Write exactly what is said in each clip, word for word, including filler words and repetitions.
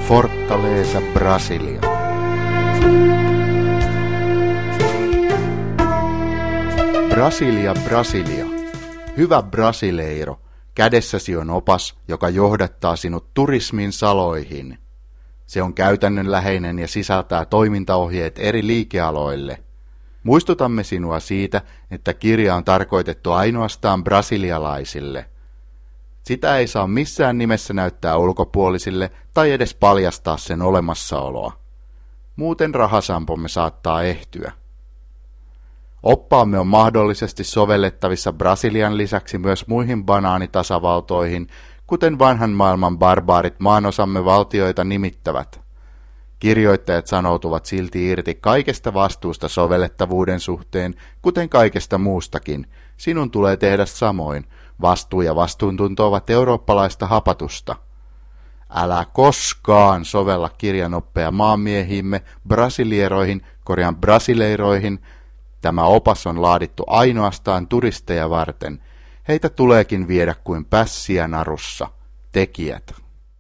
Fortaleza, Brasilia. Brasilia, Brasilia. Hyvä brasileiro, kädessäsi on opas, joka johdattaa sinut turismin saloihin. Se on käytännönläheinen ja sisältää toimintaohjeet eri liikealoille. Muistutamme sinua siitä, että kirja on tarkoitettu ainoastaan brasilialaisille. Sitä ei saa missään nimessä näyttää ulkopuolisille tai edes paljastaa sen olemassaoloa. Muuten rahasampomme saattaa ehtyä. Oppaamme on mahdollisesti sovellettavissa Brasilian lisäksi myös muihin banaanitasavaltoihin, kuten vanhan maailman barbaarit maanosamme valtioita nimittävät. Kirjoittajat sanoutuvat silti irti kaikesta vastuusta sovellettavuuden suhteen, kuten kaikesta muustakin. Sinun tulee tehdä samoin. Vastuu ja vastuuntunto ovat eurooppalaista hapatusta. Älä koskaan sovella kirjanoppeja maanmiehiimme, brasilieroihin, korjaan brasileiroihin. Tämä opas on laadittu ainoastaan turisteja varten. Heitä tuleekin viedä kuin pässiä narussa. Tekijät.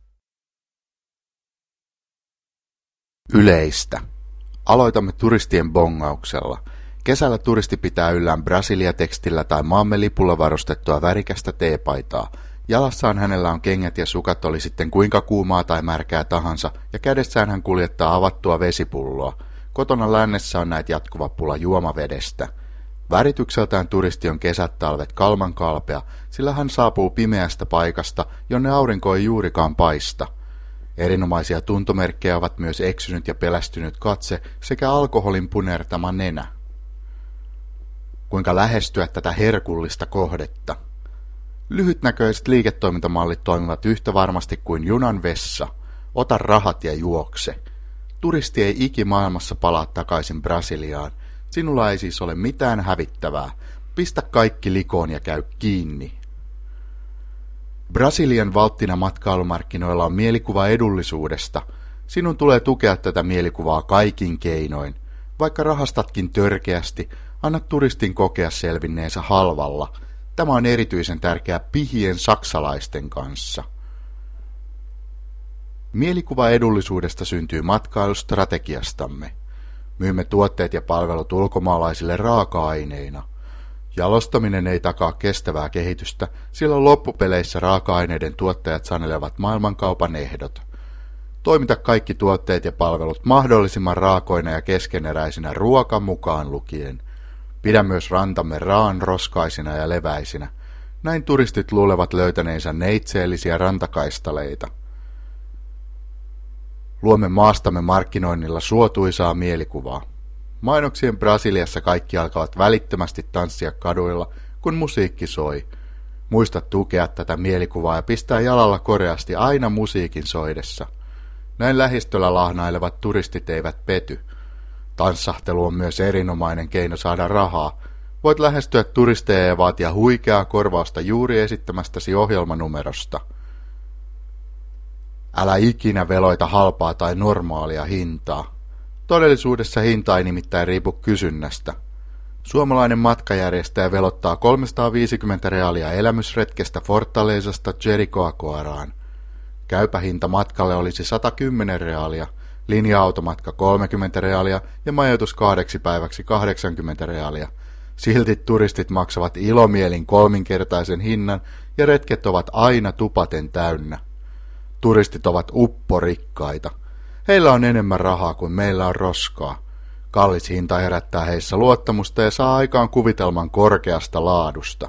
Yleistä. Aloitamme turistien bongauksella. Kesällä turisti pitää yllään Brasilia-tekstillä tai maamme lipulla varustettua värikästä teepaitaa. Jalassaan hänellä on kengät ja sukat, oli sitten kuinka kuumaa tai märkää tahansa, ja kädessään hän kuljettaa avattua vesipulloa. Kotona lännessä on näet jatkuva pula juomavedestä. Väritykseltään turisti on kesät talvet kalman kalpea, sillä hän saapuu pimeästä paikasta, jonne aurinko ei juurikaan paista. Erinomaisia tuntomerkkejä ovat myös eksynyt ja pelästynyt katse sekä alkoholin punertama nenä. Kuinka lähestyä tätä herkullista kohdetta? Lyhytnäköiset liiketoimintamallit toimivat yhtä varmasti kuin junan vessa. Ota rahat ja juokse. Turisti ei ikimaailmassa palaa takaisin Brasiliaan. Sinulla ei siis ole mitään hävittävää. Pistä kaikki likoon ja käy kiinni. Brasilian valttina matkailumarkkinoilla on mielikuva edullisuudesta. Sinun tulee tukea tätä mielikuvaa kaikin keinoin. Vaikka rahastatkin törkeästi, anna turistin kokea selvinneensä halvalla. Tämä on erityisen tärkeää pihien saksalaisten kanssa. Mielikuva edullisuudesta syntyy matkailustrategiastamme. Myymme tuotteet ja palvelut ulkomaalaisille raaka-aineina. Jalostaminen ei takaa kestävää kehitystä, sillä loppupeleissä raaka-aineiden tuottajat sanelevat maailmankaupan ehdot. Toimita kaikki tuotteet ja palvelut mahdollisimman raakoina ja keskeneräisinä ruoka mukaan lukien. Pidä myös rantamme raan roskaisina ja leväisinä. Näin turistit luulevat löytäneensä neitseellisiä rantakaistaleita. Luomme maastamme markkinoinnilla suotuisaa mielikuvaa. Mainoksien Brasiliassa kaikki alkavat välittömästi tanssia kaduilla, kun musiikki soi. Muista tukea tätä mielikuvaa ja pistää jalalla koreasti aina musiikin soidessa. Näin lähistöllä lahnailevat turistit eivät pety. Tanssahtelu on myös erinomainen keino saada rahaa. Voit lähestyä turisteja ja vaatia huikeaa korvausta juuri esittämästäsi ohjelmanumerosta. Älä ikinä veloita halpaa tai normaalia hintaa. Todellisuudessa hinta ei nimittäin riipu kysynnästä. Suomalainen matkajärjestäjä velottaa kolmesataaviisikymmentä reaalia elämysretkestä Fortalezasta Jericoacoaraan. Käypä hinta matkalle olisi sata kymmenen reaalia, linja-automatka kolmekymmentä reaalia ja majoitus kahdeksi päiväksi kahdeksankymmentä reaalia. Silti turistit maksavat ilomielin kolminkertaisen hinnan ja retket ovat aina tupaten täynnä. Turistit ovat upporikkaita. Heillä on enemmän rahaa kuin meillä on roskaa. Kallis hinta herättää heissä luottamusta ja saa aikaan kuvitelman korkeasta laadusta.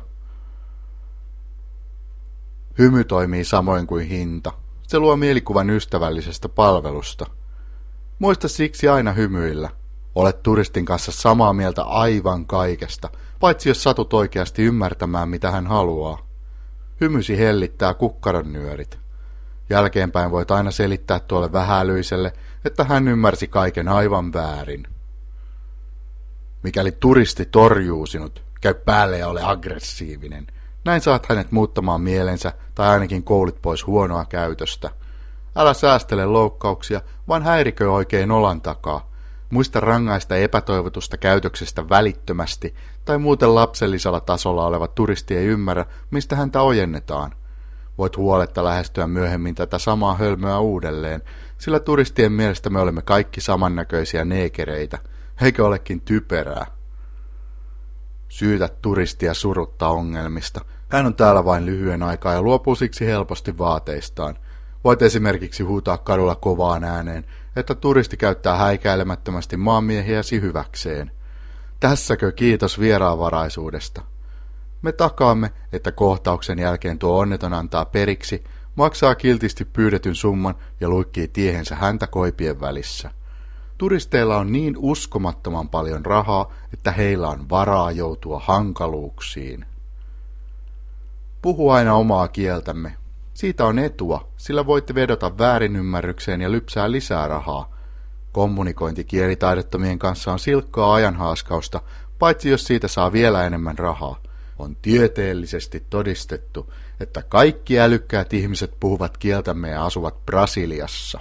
Hymy toimii samoin kuin hinta. Se luo mielikuvan ystävällisestä palvelusta. Muista siksi aina hymyillä. Olet turistin kanssa samaa mieltä aivan kaikesta, paitsi jos satut oikeasti ymmärtämään mitä hän haluaa. Hymysi hellittää kukkaronnyörit. Jälkeenpäin voit aina selittää tuolle vähälyiselle, että hän ymmärsi kaiken aivan väärin. Mikäli turisti torjuu sinut, käy päälle ja ole aggressiivinen. Näin saat hänet muuttamaan mielensä tai ainakin koulit pois huonoa käytöstä. Älä säästele loukkauksia, vaan häirikö oikein olan takaa. Muista rangaista epätoivotusta käytöksestä välittömästi, tai muuten lapsellisella tasolla oleva turisti ei ymmärrä, mistä häntä ojennetaan. Voit huoletta lähestyä myöhemmin tätä samaa hölmöä uudelleen, sillä turistien mielestä me olemme kaikki samannäköisiä neekereitä, eikö olekin typerää? Syytä turistia surutta ongelmista. Hän on täällä vain lyhyen aikaa ja luopuu siksi helposti vaateistaan. Voit esimerkiksi huutaa kadulla kovaan ääneen, että turisti käyttää häikäilemättömästi maanmiehiäsi hyväkseen. Tässäkö kiitos vieraanvaraisuudesta? Me takaamme, että kohtauksen jälkeen tuo onneton antaa periksi, maksaa kiltisti pyydetyn summan ja luikkii tiehensä häntä koipien välissä. Turisteilla on niin uskomattoman paljon rahaa, että heillä on varaa joutua hankaluuksiin. Puhu aina omaa kieltämme. Siitä on etua, sillä voitte vedota väärinymmärrykseen ja lypsää lisää rahaa. Kommunikointi kielitaidottomien kanssa on silkkaa ajanhaaskausta, paitsi jos siitä saa vielä enemmän rahaa. On tieteellisesti todistettu, että kaikki älykkäät ihmiset puhuvat kieltämme ja asuvat Brasiliassa.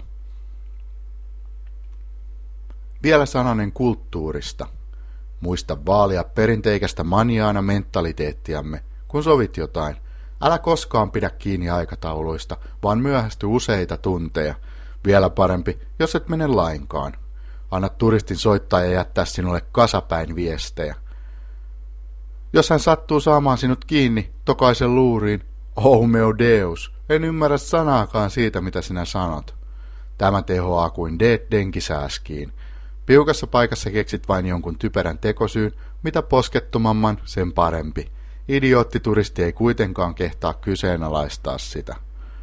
Vielä sananen kulttuurista. Muista vaalia perinteikästä maniaana mentaliteettiamme, kun sovit jotain. Älä koskaan pidä kiinni aikatauluista, vaan myöhästy useita tunteja. Vielä parempi, jos et mene lainkaan. Anna turistin soittaa ja jättää sinulle kasapäin viestejä. Jos hän sattuu saamaan sinut kiinni, tokaisen luuriin, oh meu deus, en ymmärrä sanaakaan siitä, mitä sinä sanot. Tämä tehoaa kuin deet denkisääskiin. Piukassa paikassa keksit vain jonkun typerän tekosyyn, mitä poskettomamman, sen parempi. Idioottituristi ei kuitenkaan kehtaa kyseenalaistaa sitä.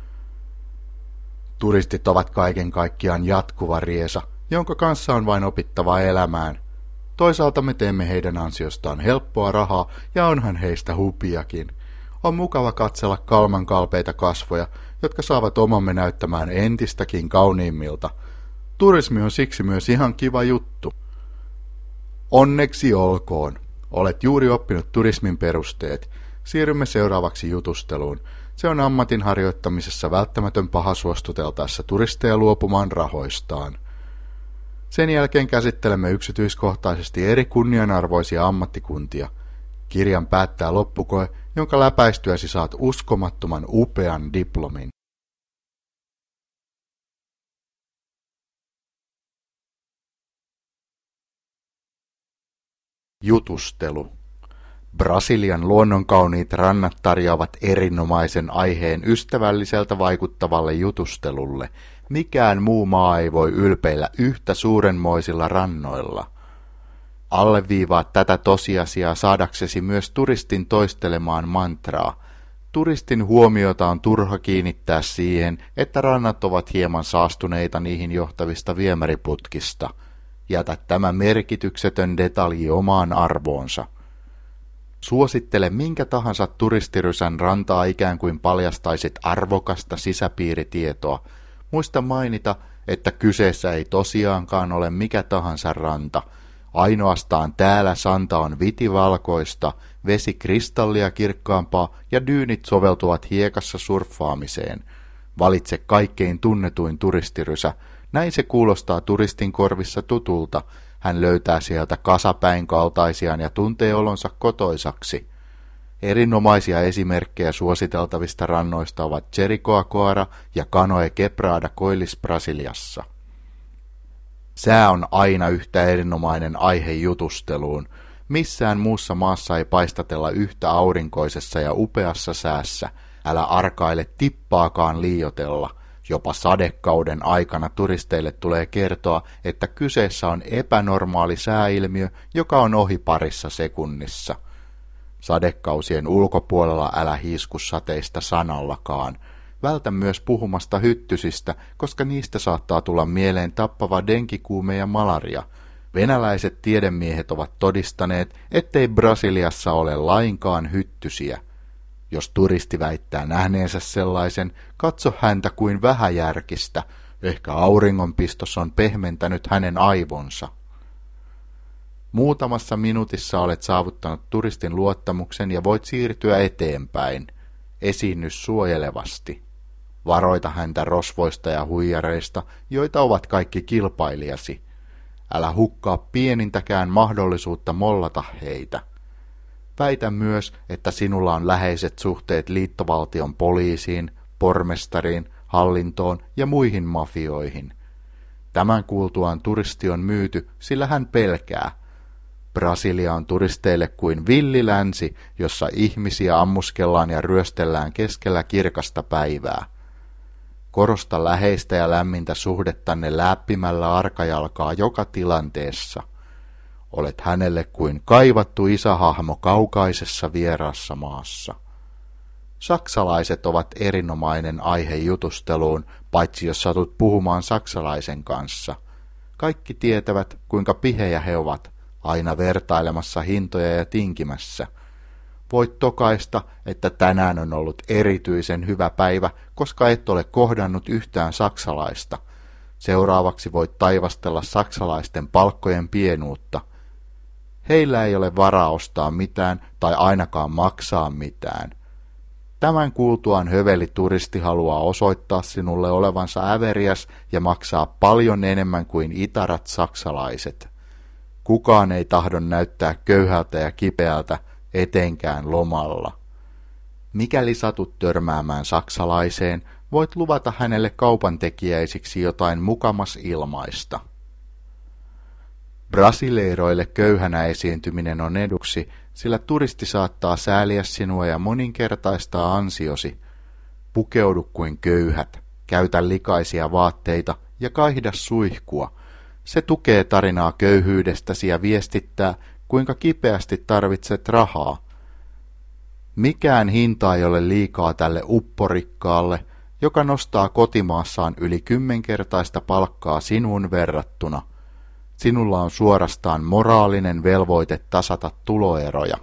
Turistit ovat kaiken kaikkiaan jatkuva riesa, jonka kanssa on vain opittava elämään. Toisaalta me teemme heidän ansiostaan helppoa rahaa ja onhan heistä hupiakin. On mukava katsella kalman kalpeita kasvoja, jotka saavat omamme näyttämään entistäkin kauniimmilta. Turismi on siksi myös ihan kiva juttu. Onneksi olkoon. Olet juuri oppinut turismin perusteet. Siirrymme seuraavaksi jutusteluun. Se on ammatin harjoittamisessa välttämätön paha suostuteltaessa turisteja luopumaan rahoistaan. Sen jälkeen käsittelemme yksityiskohtaisesti eri kunnianarvoisia ammattikuntia. Kirjan päättää loppukoe, jonka läpäistyäsi saat uskomattoman upean diplomin. Jutustelu. Brasilian luonnonkauniit rannat tarjoavat erinomaisen aiheen ystävälliseltä vaikuttavalle jutustelulle. Mikään muu maa ei voi ylpeillä yhtä suurenmoisilla rannoilla. Alleviivaa tätä tosiasiaa saadaksesi myös turistin toistelemaan mantraa. Turistin huomiota on turha kiinnittää siihen, että rannat ovat hieman saastuneita niihin johtavista viemäriputkista. Jätä tämä merkityksetön detalji omaan arvoonsa. Suosittele minkä tahansa turistirysän rantaa ikään kuin paljastaisit arvokasta sisäpiiritietoa. Muista mainita, että kyseessä ei tosiaankaan ole mikä tahansa ranta. Ainoastaan täällä santa on vitivalkoista, vesi kristallia kirkkaampaa ja dyynit soveltuvat hiekassa surffaamiseen. Valitse kaikkein tunnetuin turistirysä. Näin se kuulostaa turistin korvissa tutulta. Hän löytää sieltä kasapäin kaltaisiaan ja tuntee olonsa kotoisaksi. Erinomaisia esimerkkejä suositeltavista rannoista ovat Jericoacoara ja Canoe Quebrada Koillis-Brasiliassa. Sää on aina yhtä erinomainen aihe jutusteluun. Missään muussa maassa ei paistatella yhtä aurinkoisessa ja upeassa säässä. Älä arkaile tippaakaan liioitella. Jopa sadekauden aikana turisteille tulee kertoa, että kyseessä on epänormaali sääilmiö, joka on ohi parissa sekunnissa. Sadekausien ulkopuolella älä hiisku sateista sanallakaan. Vältä myös puhumasta hyttysistä, koska niistä saattaa tulla mieleen tappava denkikuume ja malaria. Venäläiset tiedemiehet ovat todistaneet, ettei Brasiliassa ole lainkaan hyttysiä. Jos turisti väittää nähneensä sellaisen, katso häntä kuin vähäjärkistä. Ehkä auringonpistos on pehmentänyt hänen aivonsa. Muutamassa minuutissa olet saavuttanut turistin luottamuksen ja voit siirtyä eteenpäin. Esiinny suojelevasti. Varoita häntä rosvoista ja huijareista, joita ovat kaikki kilpailijasi. Älä hukkaa pienintäkään mahdollisuutta mollata heitä. Väitä myös, että sinulla on läheiset suhteet liittovaltion poliisiin, pormestariin, hallintoon ja muihin mafioihin. Tämän kuultuaan turisti on myyty, sillä hän pelkää. Brasilia on turisteille kuin villi länsi, jossa ihmisiä ammuskellaan ja ryöstellään keskellä kirkasta päivää. Korosta läheistä ja lämmintä suhdettanne läppimällä arkajalkaa joka tilanteessa. Olet hänelle kuin kaivattu isähahmo kaukaisessa vieraassa maassa. Saksalaiset ovat erinomainen aihe jutusteluun, paitsi jos satut puhumaan saksalaisen kanssa. Kaikki tietävät, kuinka pihejä he ovat, aina vertailemassa hintoja ja tinkimässä. Voit tokaista, että tänään on ollut erityisen hyvä päivä, koska et ole kohdannut yhtään saksalaista. Seuraavaksi voit taivastella saksalaisten palkkojen pienuutta. Heillä ei ole varaa ostaa mitään tai ainakaan maksaa mitään. Tämän kuultuaan höveli turisti haluaa osoittaa sinulle olevansa äveriäs ja maksaa paljon enemmän kuin itarat saksalaiset. Kukaan ei tahdo näyttää köyhältä ja kipeältä, etenkään lomalla. Mikäli satut törmäämään saksalaiseen, voit luvata hänelle kaupantekijäisiksi jotain mukamas ilmaista. Brasileiroille köyhänä esiintyminen on eduksi, sillä turisti saattaa sääliä sinua ja moninkertaistaa ansiosi. Pukeudu kuin köyhät, käytä likaisia vaatteita ja kaihda suihkua. Se tukee tarinaa köyhyydestäsi ja viestittää, kuinka kipeästi tarvitset rahaa. Mikään hinta ei ole liikaa tälle upporikkaalle, joka nostaa kotimaassaan yli kymmenkertaista palkkaa sinuun verrattuna. Sinulla on suorastaan moraalinen velvoite tasata tuloeroja.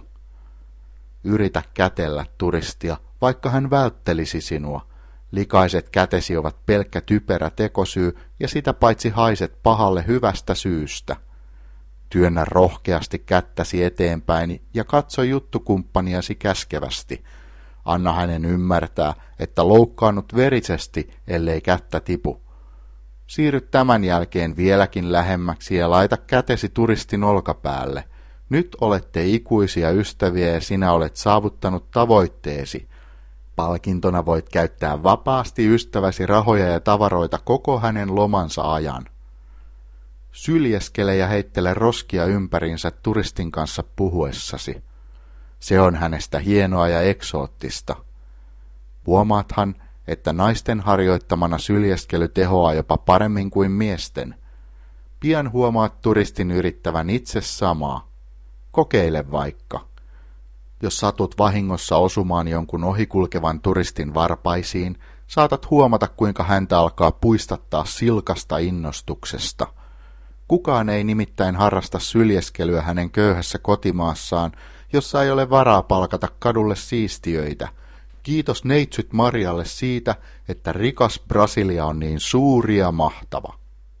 Yritä kätellä turistia, vaikka hän välttelisi sinua. Likaiset kätesi ovat pelkkä typerä tekosyy ja sitä paitsi haiset pahalle hyvästä syystä. Työnnä rohkeasti kättäsi eteenpäin ja katso juttukumppaniasi käskevästi. Anna hänen ymmärtää, että loukkaannut verisesti, ellei kättä tipu. Siirry tämän jälkeen vieläkin lähemmäksi ja laita kätesi turistin olkapäälle. Nyt olette ikuisia ystäviä ja sinä olet saavuttanut tavoitteesi. Palkintona voit käyttää vapaasti ystäväsi rahoja ja tavaroita koko hänen lomansa ajan. Syljeskele ja heittele roskia ympäriinsä turistin kanssa puhuessasi. Se on hänestä hienoa ja eksoottista. Huomaathan, että naisten harjoittamana syljeskely tehoaa jopa paremmin kuin miesten. Pian huomaat turistin yrittävän itse samaa. Kokeile vaikka. Jos satut vahingossa osumaan jonkun ohikulkevan turistin varpaisiin, saatat huomata, kuinka häntä alkaa puistattaa silkasta innostuksesta. Kukaan ei nimittäin harrasta syljeskelyä hänen köyhässä kotimaassaan, jossa ei ole varaa palkata kadulle siistiöitä. Kiitos neitsyt Marialle siitä, että rikas Brasilia on niin suuri ja mahtava.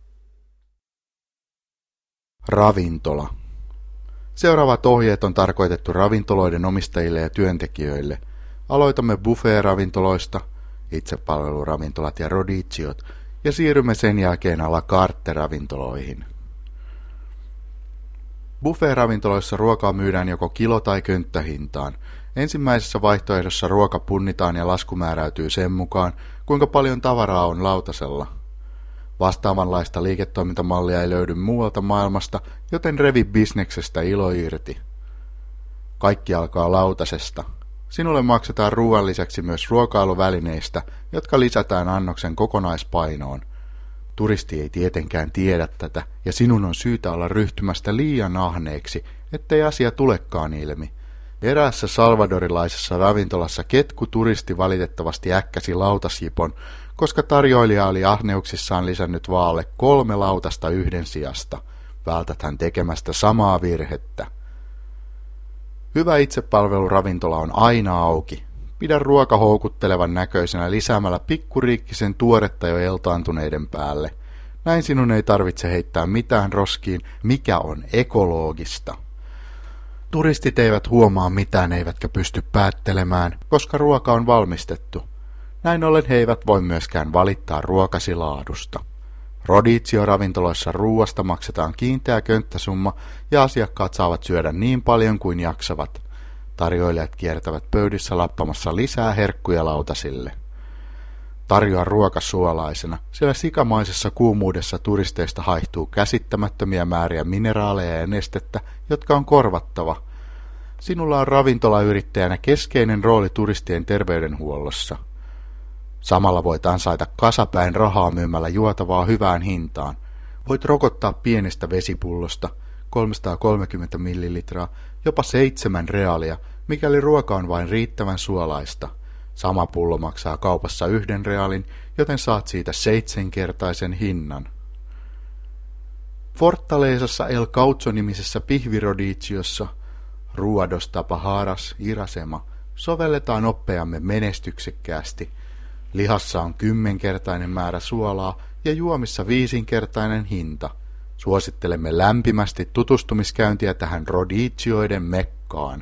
Ravintola. Seuraavat ohjeet on tarkoitettu ravintoloiden omistajille ja työntekijöille. Aloitamme buffet-ravintoloista, itsepalveluravintolat ja rodiciot, ja siirrymme sen jälkeen à la carte-ravintoloihin. Buffet-ravintoloissa ruokaa myydään joko kilo- tai könttähintaan. Ensimmäisessä vaihtoehdossa ruoka punnitaan ja lasku määräytyy sen mukaan, kuinka paljon tavaraa on lautasella. Vastaavanlaista liiketoimintamallia ei löydy muualta maailmasta, joten revi bisneksestä ilo irti. Kaikki alkaa lautasesta. Sinulle maksetaan ruoan lisäksi myös ruokailuvälineistä, jotka lisätään annoksen kokonaispainoon. Turisti ei tietenkään tiedä tätä, ja sinun on syytä olla ryhtymästä liian ahneeksi, ettei asia tulekaan ilmi. Eräässä salvadorilaisessa ravintolassa ketku turisti valitettavasti äkkäsi lautasjipon, koska tarjoilija oli ahneuksissaan lisännyt vaalle kolme lautasta yhden sijasta. Vältät hän tekemästä samaa virhettä. Hyvä itsepalveluravintola on aina auki. Pidä ruoka houkuttelevan näköisenä lisäämällä pikkuriikkisen tuoretta jo eltaantuneiden päälle. Näin sinun ei tarvitse heittää mitään roskiin, mikä on ekologista. Turistit eivät huomaa mitään eivätkä pysty päättelemään, koska ruoka on valmistettu. Näin ollen he eivät voi myöskään valittaa ruokasi laadusta. Rodizio-ravintoloissa ruuasta maksetaan kiinteä könttäsumma ja asiakkaat saavat syödä niin paljon kuin jaksavat. Tarjoilijat kiertävät pöydissä lappamassa lisää herkkuja lautasille. Tarjoa ruoka suolaisena, sillä sikamaisessa kuumuudessa turisteista haihtuu käsittämättömiä määriä mineraaleja ja nestettä, jotka on korvattava. Sinulla on ravintolayrittäjänä keskeinen rooli turistien terveydenhuollossa. Samalla voit ansaita kasapäin rahaa myymällä juotavaa hyvään hintaan. Voit rokottaa pienestä vesipullosta, kolmesataakolmekymmentä millilitraa, jopa seitsemän reaalia, mikäli ruoka on vain riittävän suolaista. Sama pullo maksaa kaupassa yhden reaalin, joten saat siitä seitsemänkertaisen hinnan. Fortalezassa El Caucho-nimisessä pihviroditsiossa Ruados Tapajaras Irasema sovelletaan oppeamme menestyksekkäästi. Lihassa on kymmenkertainen määrä suolaa ja juomissa viisinkertainen hinta. Suosittelemme lämpimästi tutustumiskäyntiä tähän roditsioiden mekkaan.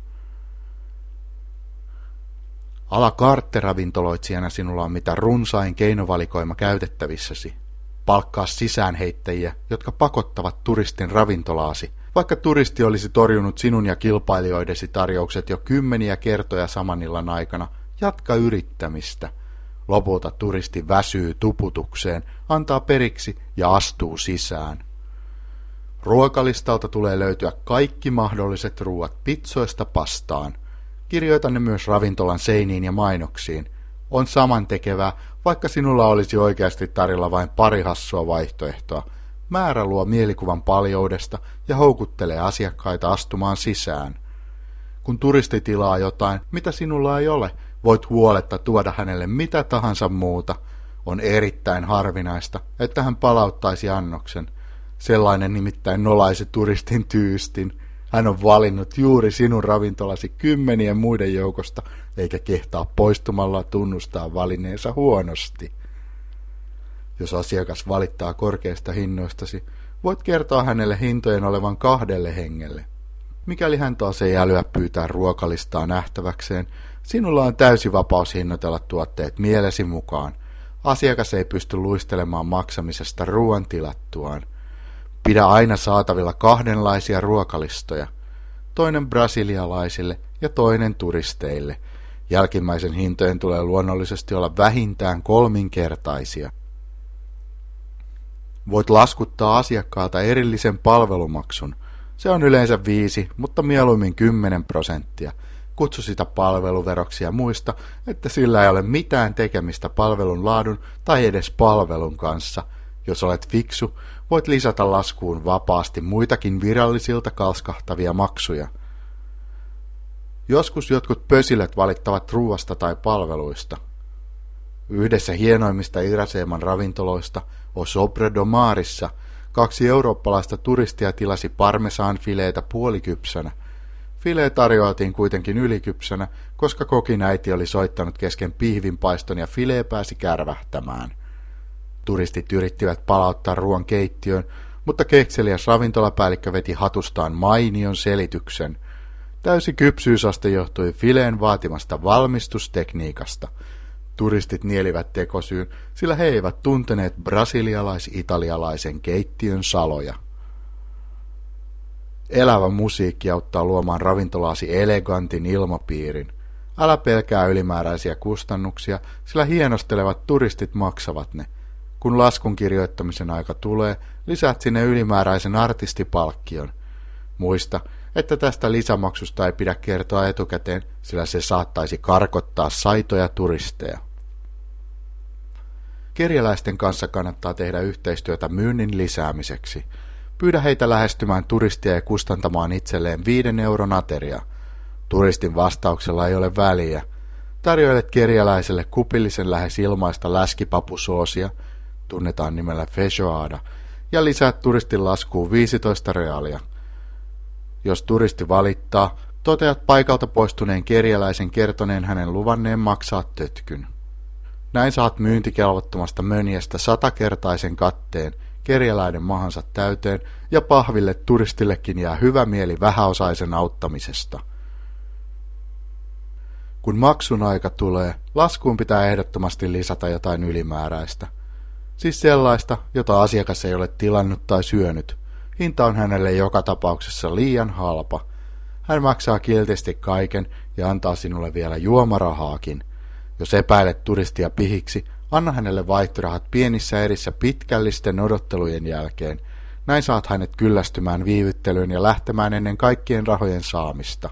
A la carte-ravintoloitsijana sinulla on mitä runsain keinovalikoima käytettävissäsi. Palkkaa sisäänheittäjiä, jotka pakottavat turistin ravintolaasi, vaikka turisti olisi torjunut sinun ja kilpailijoidesi tarjoukset jo kymmeniä kertoja saman illan aikana. Jatka yrittämistä. Lopulta turisti väsyy tuputukseen, antaa periksi ja astuu sisään. Ruokalistalta tulee löytyä kaikki mahdolliset ruuat pitsoista pastaan. Kirjoita ne myös ravintolan seiniin ja mainoksiin. On samantekevää, vaikka sinulla olisi oikeasti tarjolla vain pari hassua vaihtoehtoa. Määrä luo mielikuvan paljoudesta ja houkuttelee asiakkaita astumaan sisään. Kun turisti tilaa jotain, mitä sinulla ei ole, voit huoletta tuoda hänelle mitä tahansa muuta. On erittäin harvinaista, että hän palauttaisi annoksen. Sellainen nimittäin nolaisi turistin tyystin. Hän on valinnut juuri sinun ravintolasi kymmenien muiden joukosta, eikä kehtaa poistumalla tunnustaa valinneensa huonosti. Jos asiakas valittaa korkeista hinnoistasi, voit kertoa hänelle hintojen olevan kahdelle hengelle. Mikäli hän taas ei älyä pyytää ruokalistaa nähtäväkseen, sinulla on täysi vapaus hinnoitella tuotteet mielesi mukaan. Asiakas ei pysty luistelemaan maksamisesta ruoan tilattuaan. Pidä aina saatavilla kahdenlaisia ruokalistoja, toinen brasilialaisille ja toinen turisteille. Jälkimmäisen hintojen tulee luonnollisesti olla vähintään kolminkertaisia. Voit laskuttaa asiakkaalta erillisen palvelumaksun. Se on yleensä viisi, mutta mieluummin kymmenen prosenttia. Kutsu sitä palveluveroksi ja muista, että sillä ei ole mitään tekemistä palvelun laadun tai edes palvelun kanssa. Jos olet fiksu, voit lisätä laskuun vapaasti muitakin virallisilta kalskahtavia maksuja. Joskus jotkut pösilöt valittavat ruuasta tai palveluista. Yhdessä hienoimmista Iraseman ravintoloista, O Sobre do Marissa, kaksi eurooppalaista turistia tilasi parmesanfileitä puolikypsänä. Filee tarjoiltiin kuitenkin ylikypsänä, koska kokin äiti oli soittanut kesken pihvinpaiston ja filee pääsi kärvähtämään. Turistit yrittivät palauttaa ruoan keittiöön, mutta kekseliäs ravintolapäällikkö veti hatustaan mainion selityksen. Täysi kypsyysaste johtui fileen vaatimasta valmistustekniikasta. Turistit nielivät tekosyyn, sillä he eivät tunteneet brasilialais-italialaisen keittiön saloja. Elävä musiikki auttaa luomaan ravintolaasi elegantin ilmapiirin. Älä pelkää ylimääräisiä kustannuksia, sillä hienostelevat turistit maksavat ne. Kun laskun kirjoittamisen aika tulee, lisäät sinne ylimääräisen artistipalkkion. Muista, että tästä lisämaksusta ei pidä kertoa etukäteen, sillä se saattaisi karkottaa saitoja turisteja. Kerjäläisten kanssa kannattaa tehdä yhteistyötä myynnin lisäämiseksi. Pyydä heitä lähestymään turistia ja kustantamaan itselleen viiden euron ateria. Turistin vastauksella ei ole väliä. Tarjoilet kerjäläiselle kupillisen lähes ilmaista läskipapusoosia, tunnetaan nimellä feijoada, ja lisäät turistin laskuun viisitoista reaalia. Jos turisti valittaa, toteat paikalta poistuneen kerjäläisen kertoneen hänen luvanneen maksaa tötkyn. Näin saat myyntikelvottomasta mönjästä satakertaisen katteen, kerjäläinen mahansa täyteen, ja pahville turistillekin jää hyvä mieli vähäosaisen auttamisesta. Kun maksun aika tulee, laskuun pitää ehdottomasti lisätä jotain ylimääräistä. Siis sellaista, jota asiakas ei ole tilannut tai syönyt. Hinta on hänelle joka tapauksessa liian halpa. Hän maksaa kiltisti kaiken ja antaa sinulle vielä juomarahaakin. Jos epäilet turistia pihiksi, anna hänelle vaihtorahat pienissä erissä pitkällisten odottelujen jälkeen. Näin saat hänet kyllästymään viivyttelyyn ja lähtemään ennen kaikkien rahojen saamista.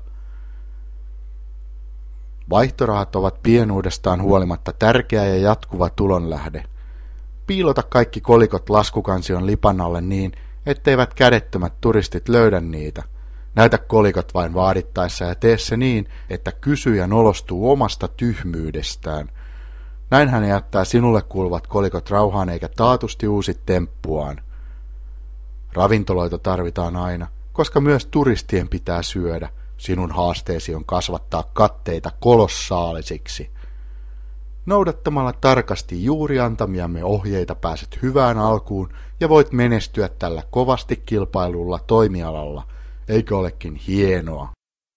Vaihtorahat ovat pienuudestaan huolimatta tärkeä ja jatkuva tulonlähde. Piilota kaikki kolikot laskukansion lipan alle niin, etteivät kädettömät turistit löydä niitä. Näytä kolikot vain vaadittaessa ja tee se niin, että kysyjä nolostuu omasta tyhmyydestään. Näin hän jättää sinulle kuuluvat kolikot rauhaan eikä taatusti uusi temppuaan. Ravintoloita tarvitaan aina, koska myös turistien pitää syödä. Sinun haasteesi on kasvattaa katteita kolossaalisiksi. Noudattamalla tarkasti juuri antamiamme ohjeita pääset hyvään alkuun ja voit menestyä tällä kovasti kilpailulla toimialalla. Eikö olekin hienoa?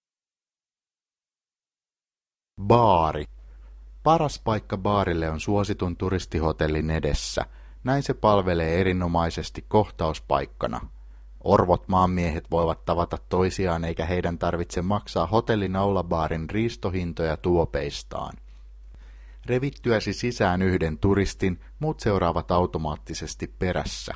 Baari. Paras paikka baarille on suositun turistihotellin edessä. Näin se palvelee erinomaisesti kohtauspaikkana. Orvot maanmiehet voivat tavata toisiaan eikä heidän tarvitse maksaa hotellin aulabaarin riistohintoja tuopeistaan. Revittyäsi sisään yhden turistin, muut seuraavat automaattisesti perässä.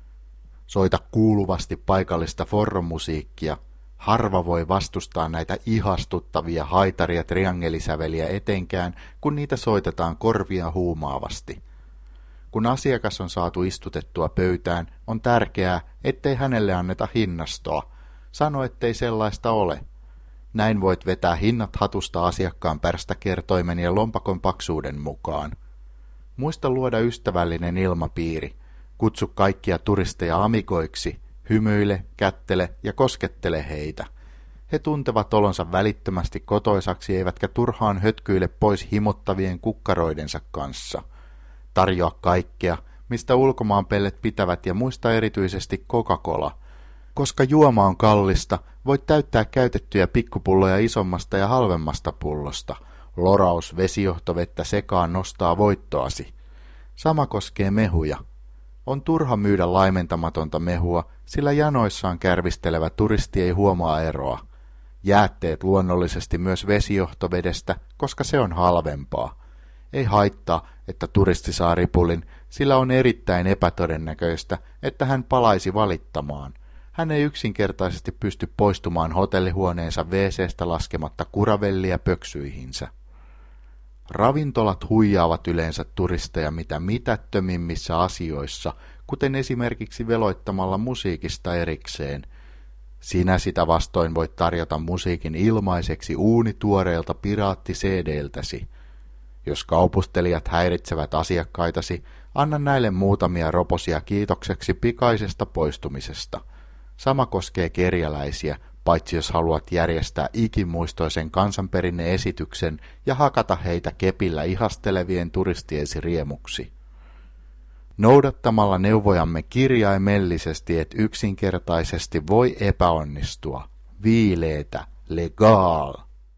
Soita kuuluvasti paikallista forromusiikkia. Harva voi vastustaa näitä ihastuttavia haitari- ja triangelisäveliä etenkään, kun niitä soitetaan korvia huumaavasti. Kun asiakas on saatu istutettua pöytään, on tärkeää, ettei hänelle anneta hinnastoa. Sano, ettei sellaista ole. Näin voit vetää hinnat hatusta asiakkaan pärstäkertoimen ja lompakon paksuuden mukaan. Muista luoda ystävällinen ilmapiiri. Kutsu kaikkia turisteja amigoiksi. Hymyile, kättele ja koskettele heitä. He tuntevat olonsa välittömästi kotoisaksi eivätkä turhaan hötkyile pois himottavien kukkaroidensa kanssa. Tarjoa kaikkea, mistä ulkomaanpellet pitävät ja muista erityisesti Coca-Cola. Koska juoma on kallista, voit täyttää käytettyjä pikkupulloja isommasta ja halvemmasta pullosta. Loraus vesijohtovettä sekaan nostaa voittoasi. Sama koskee mehuja. On turha myydä laimentamatonta mehua, sillä janoissaan kärvistelevä turisti ei huomaa eroa. Jäätteet luonnollisesti myös vesijohtovedestä, koska se on halvempaa. Ei haittaa, että turisti saa ripulin, sillä on erittäin epätodennäköistä, että hän palaisi valittamaan. Hän ei yksinkertaisesti pysty poistumaan hotellihuoneensa wc:stä laskematta kuravellia pöksyihinsä. Ravintolat huijaavat yleensä turisteja mitä mitättömimmissä asioissa, kuten esimerkiksi veloittamalla musiikista erikseen. Sinä sitä vastoin voit tarjota musiikin ilmaiseksi uunituoreelta piraatti-C D:ltäsi. Jos kaupustelijat häiritsevät asiakkaitasi, anna näille muutamia roposia kiitokseksi pikaisesta poistumisesta. Sama koskee kerjäläisiä, paitsi jos haluat järjestää ikimuistoisen kansanperinne-esityksen ja hakata heitä kepillä ihastelevien turistiesi riemuksi. Noudattamalla neuvojamme kirjaimellisesti et yksinkertaisesti voi epäonnistua. Viileetä, legal.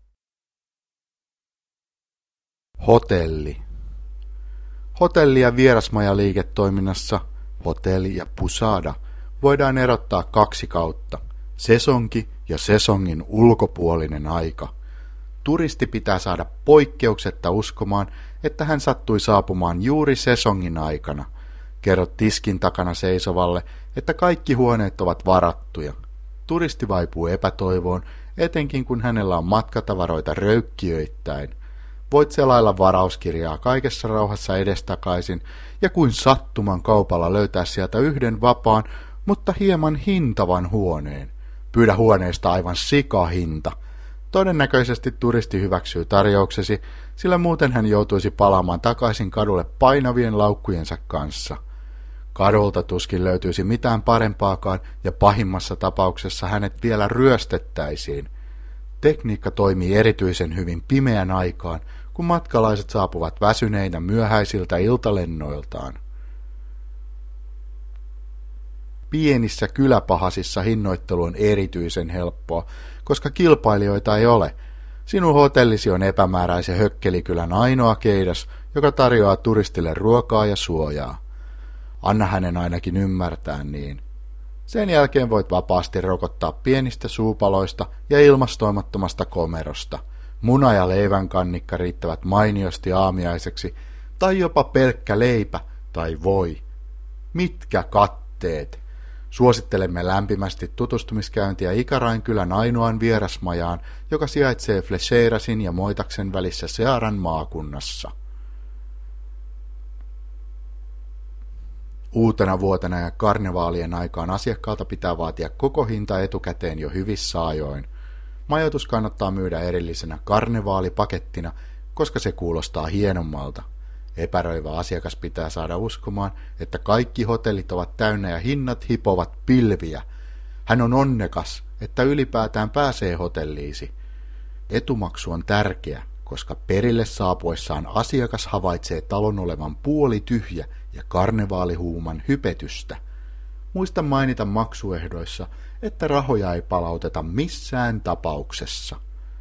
Hotelli. Hotelli- ja vierasmajaliiketoiminnassa, hotelli ja pusada, voidaan erottaa kaksi kautta. Sesonki ja sesongin ulkopuolinen aika. Turisti pitää saada poikkeuksetta uskomaan, että hän sattui saapumaan juuri sesongin aikana. Kerro tiskin takana seisovalle, että kaikki huoneet ovat varattuja. Turisti vaipuu epätoivoon, etenkin kun hänellä on matkatavaroita röykkiöittäin. Voit selailla varauskirjaa kaikessa rauhassa edestakaisin ja kuin sattuman kaupalla löytää sieltä yhden vapaan, mutta hieman hintavan huoneen. Pyydä huoneesta aivan sikahinta. Todennäköisesti turisti hyväksyy tarjouksesi, sillä muuten hän joutuisi palaamaan takaisin kadulle painavien laukkujensa kanssa. Kadulta tuskin löytyisi mitään parempaakaan ja pahimmassa tapauksessa hänet vielä ryöstettäisiin. Tekniikka toimii erityisen hyvin pimeän aikaan, kun matkalaiset saapuvat väsyneinä myöhäisiltä iltalennoiltaan. Pienissä kyläpahasissa hinnoittelu on erityisen helppoa, koska kilpailijoita ei ole. Sinun hotellisi on epämääräisen hökkelikylän ainoa keidas, joka tarjoaa turistille ruokaa ja suojaa. Anna hänen ainakin ymmärtää niin. Sen jälkeen voit vapaasti rokottaa pienistä suupaloista ja ilmastoimattomasta komerosta. Muna ja leivänkannikka riittävät mainiosti aamiaiseksi, tai jopa pelkkä leipä tai voi. Mitkä katteet! Suosittelemme lämpimästi tutustumiskäyntiä Ikarainkylän ainoan vierasmajaan, joka sijaitsee Flesherasin ja Moitaksen välissä Searan maakunnassa. Uutena vuotena ja karnevaalien aikaan asiakkaalta pitää vaatia koko hinta etukäteen jo hyvissä ajoin. Majoitus kannattaa myydä erillisenä karnevaalipakettina, koska se kuulostaa hienommalta. Epäröivä asiakas pitää saada uskomaan, että kaikki hotellit ovat täynnä ja hinnat hipovat pilviä. Hän on onnekas, että ylipäätään pääsee hotelliisi. Etumaksu on tärkeä, koska perille saapuessaan asiakas havaitsee talon olevan puoli tyhjä ja karnevaalihuuman hypetystä. Muista mainita maksuehdoissa, että rahoja ei palauteta missään tapauksessa.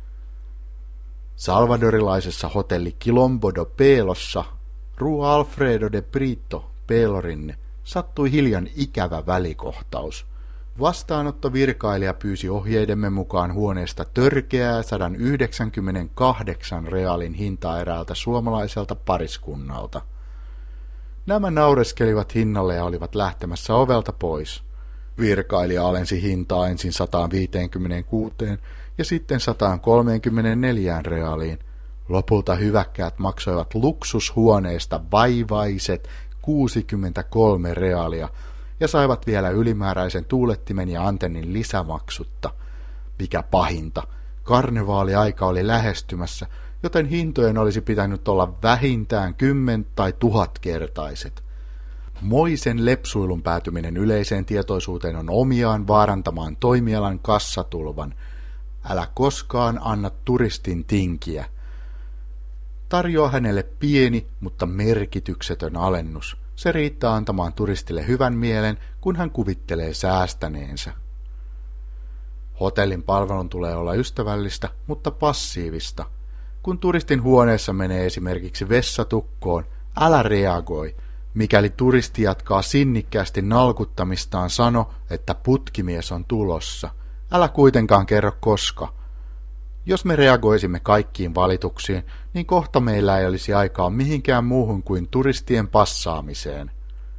Salvadorilaisessa hotelli Quilombo do Pelossa Rua Alfredo de Brito Pelorinne sattui hiljan ikävä välikohtaus. Vastaanottovirkailija pyysi ohjeidemme mukaan huoneesta törkeää sata yhdeksänkymmentäkahdeksan reaalin hintaa eräältä suomalaiselta pariskunnalta. Nämä naureskelivat hinnalle ja olivat lähtemässä ovelta pois. Virkailija alensi hintaa ensin sata viisikymmentäkuusi ja sitten sata kolmekymmentäneljä reaaliin. Lopulta hyväkkäät maksoivat luksushuoneesta vaivaiset kuusikymmentäkolme reaalia ja saivat vielä ylimääräisen tuulettimen ja antennin lisämaksutta. Mikä pahinta, karnevaaliaika oli lähestymässä, joten hintojen olisi pitänyt olla vähintään kymmen- tai tuhatkertaiset. Moisen lepsuilun päätyminen yleiseen tietoisuuteen on omiaan vaarantamaan toimialan kassatulvan. Älä koskaan anna turistin tinkiä. Tarjoa hänelle pieni, mutta merkityksetön alennus. Se riittää antamaan turistille hyvän mielen, kun hän kuvittelee säästäneensä. Hotellin palvelun tulee olla ystävällistä, mutta passiivista. Kun turistin huoneessa menee esimerkiksi vessatukkoon, älä reagoi. Mikäli turisti jatkaa sinnikkäästi nalkuttamistaan, sano, että putkimies on tulossa. Älä kuitenkaan kerro koska. Jos me reagoisimme kaikkiin valituksiin, niin kohta meillä ei olisi aikaa mihinkään muuhun kuin turistien passaamiseen.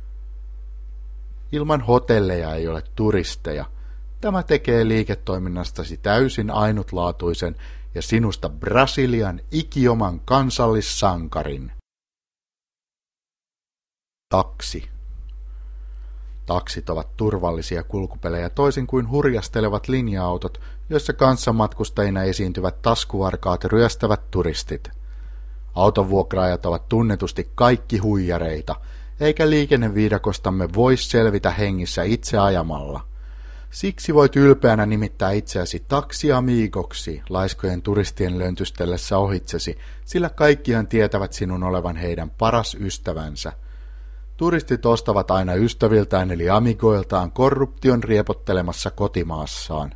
Ilman hotelleja ei ole turisteja. Tämä tekee liiketoiminnastasi täysin ainutlaatuisen ja sinusta Brasilian ikioman kansallissankarin. Taksi. Taksit ovat turvallisia kulkupelejä toisin kuin hurjastelevat linja-autot, joissa kanssamatkustajina esiintyvät taskuvarkaat ryöstävät turistit. Autonvuokraajat ovat tunnetusti kaikki huijareita, eikä liikenneviidakostamme voi selvitä hengissä itse ajamalla. Siksi voit ylpeänä nimittää itseäsi taksiamigoksi laiskojen turistien löntystellessä ohitsesi, sillä kaikkihan tietävät sinun olevan heidän paras ystävänsä. Turistit ostavat aina ystäviltään eli amigoiltaan korruption riepottelemassa kotimaassaan.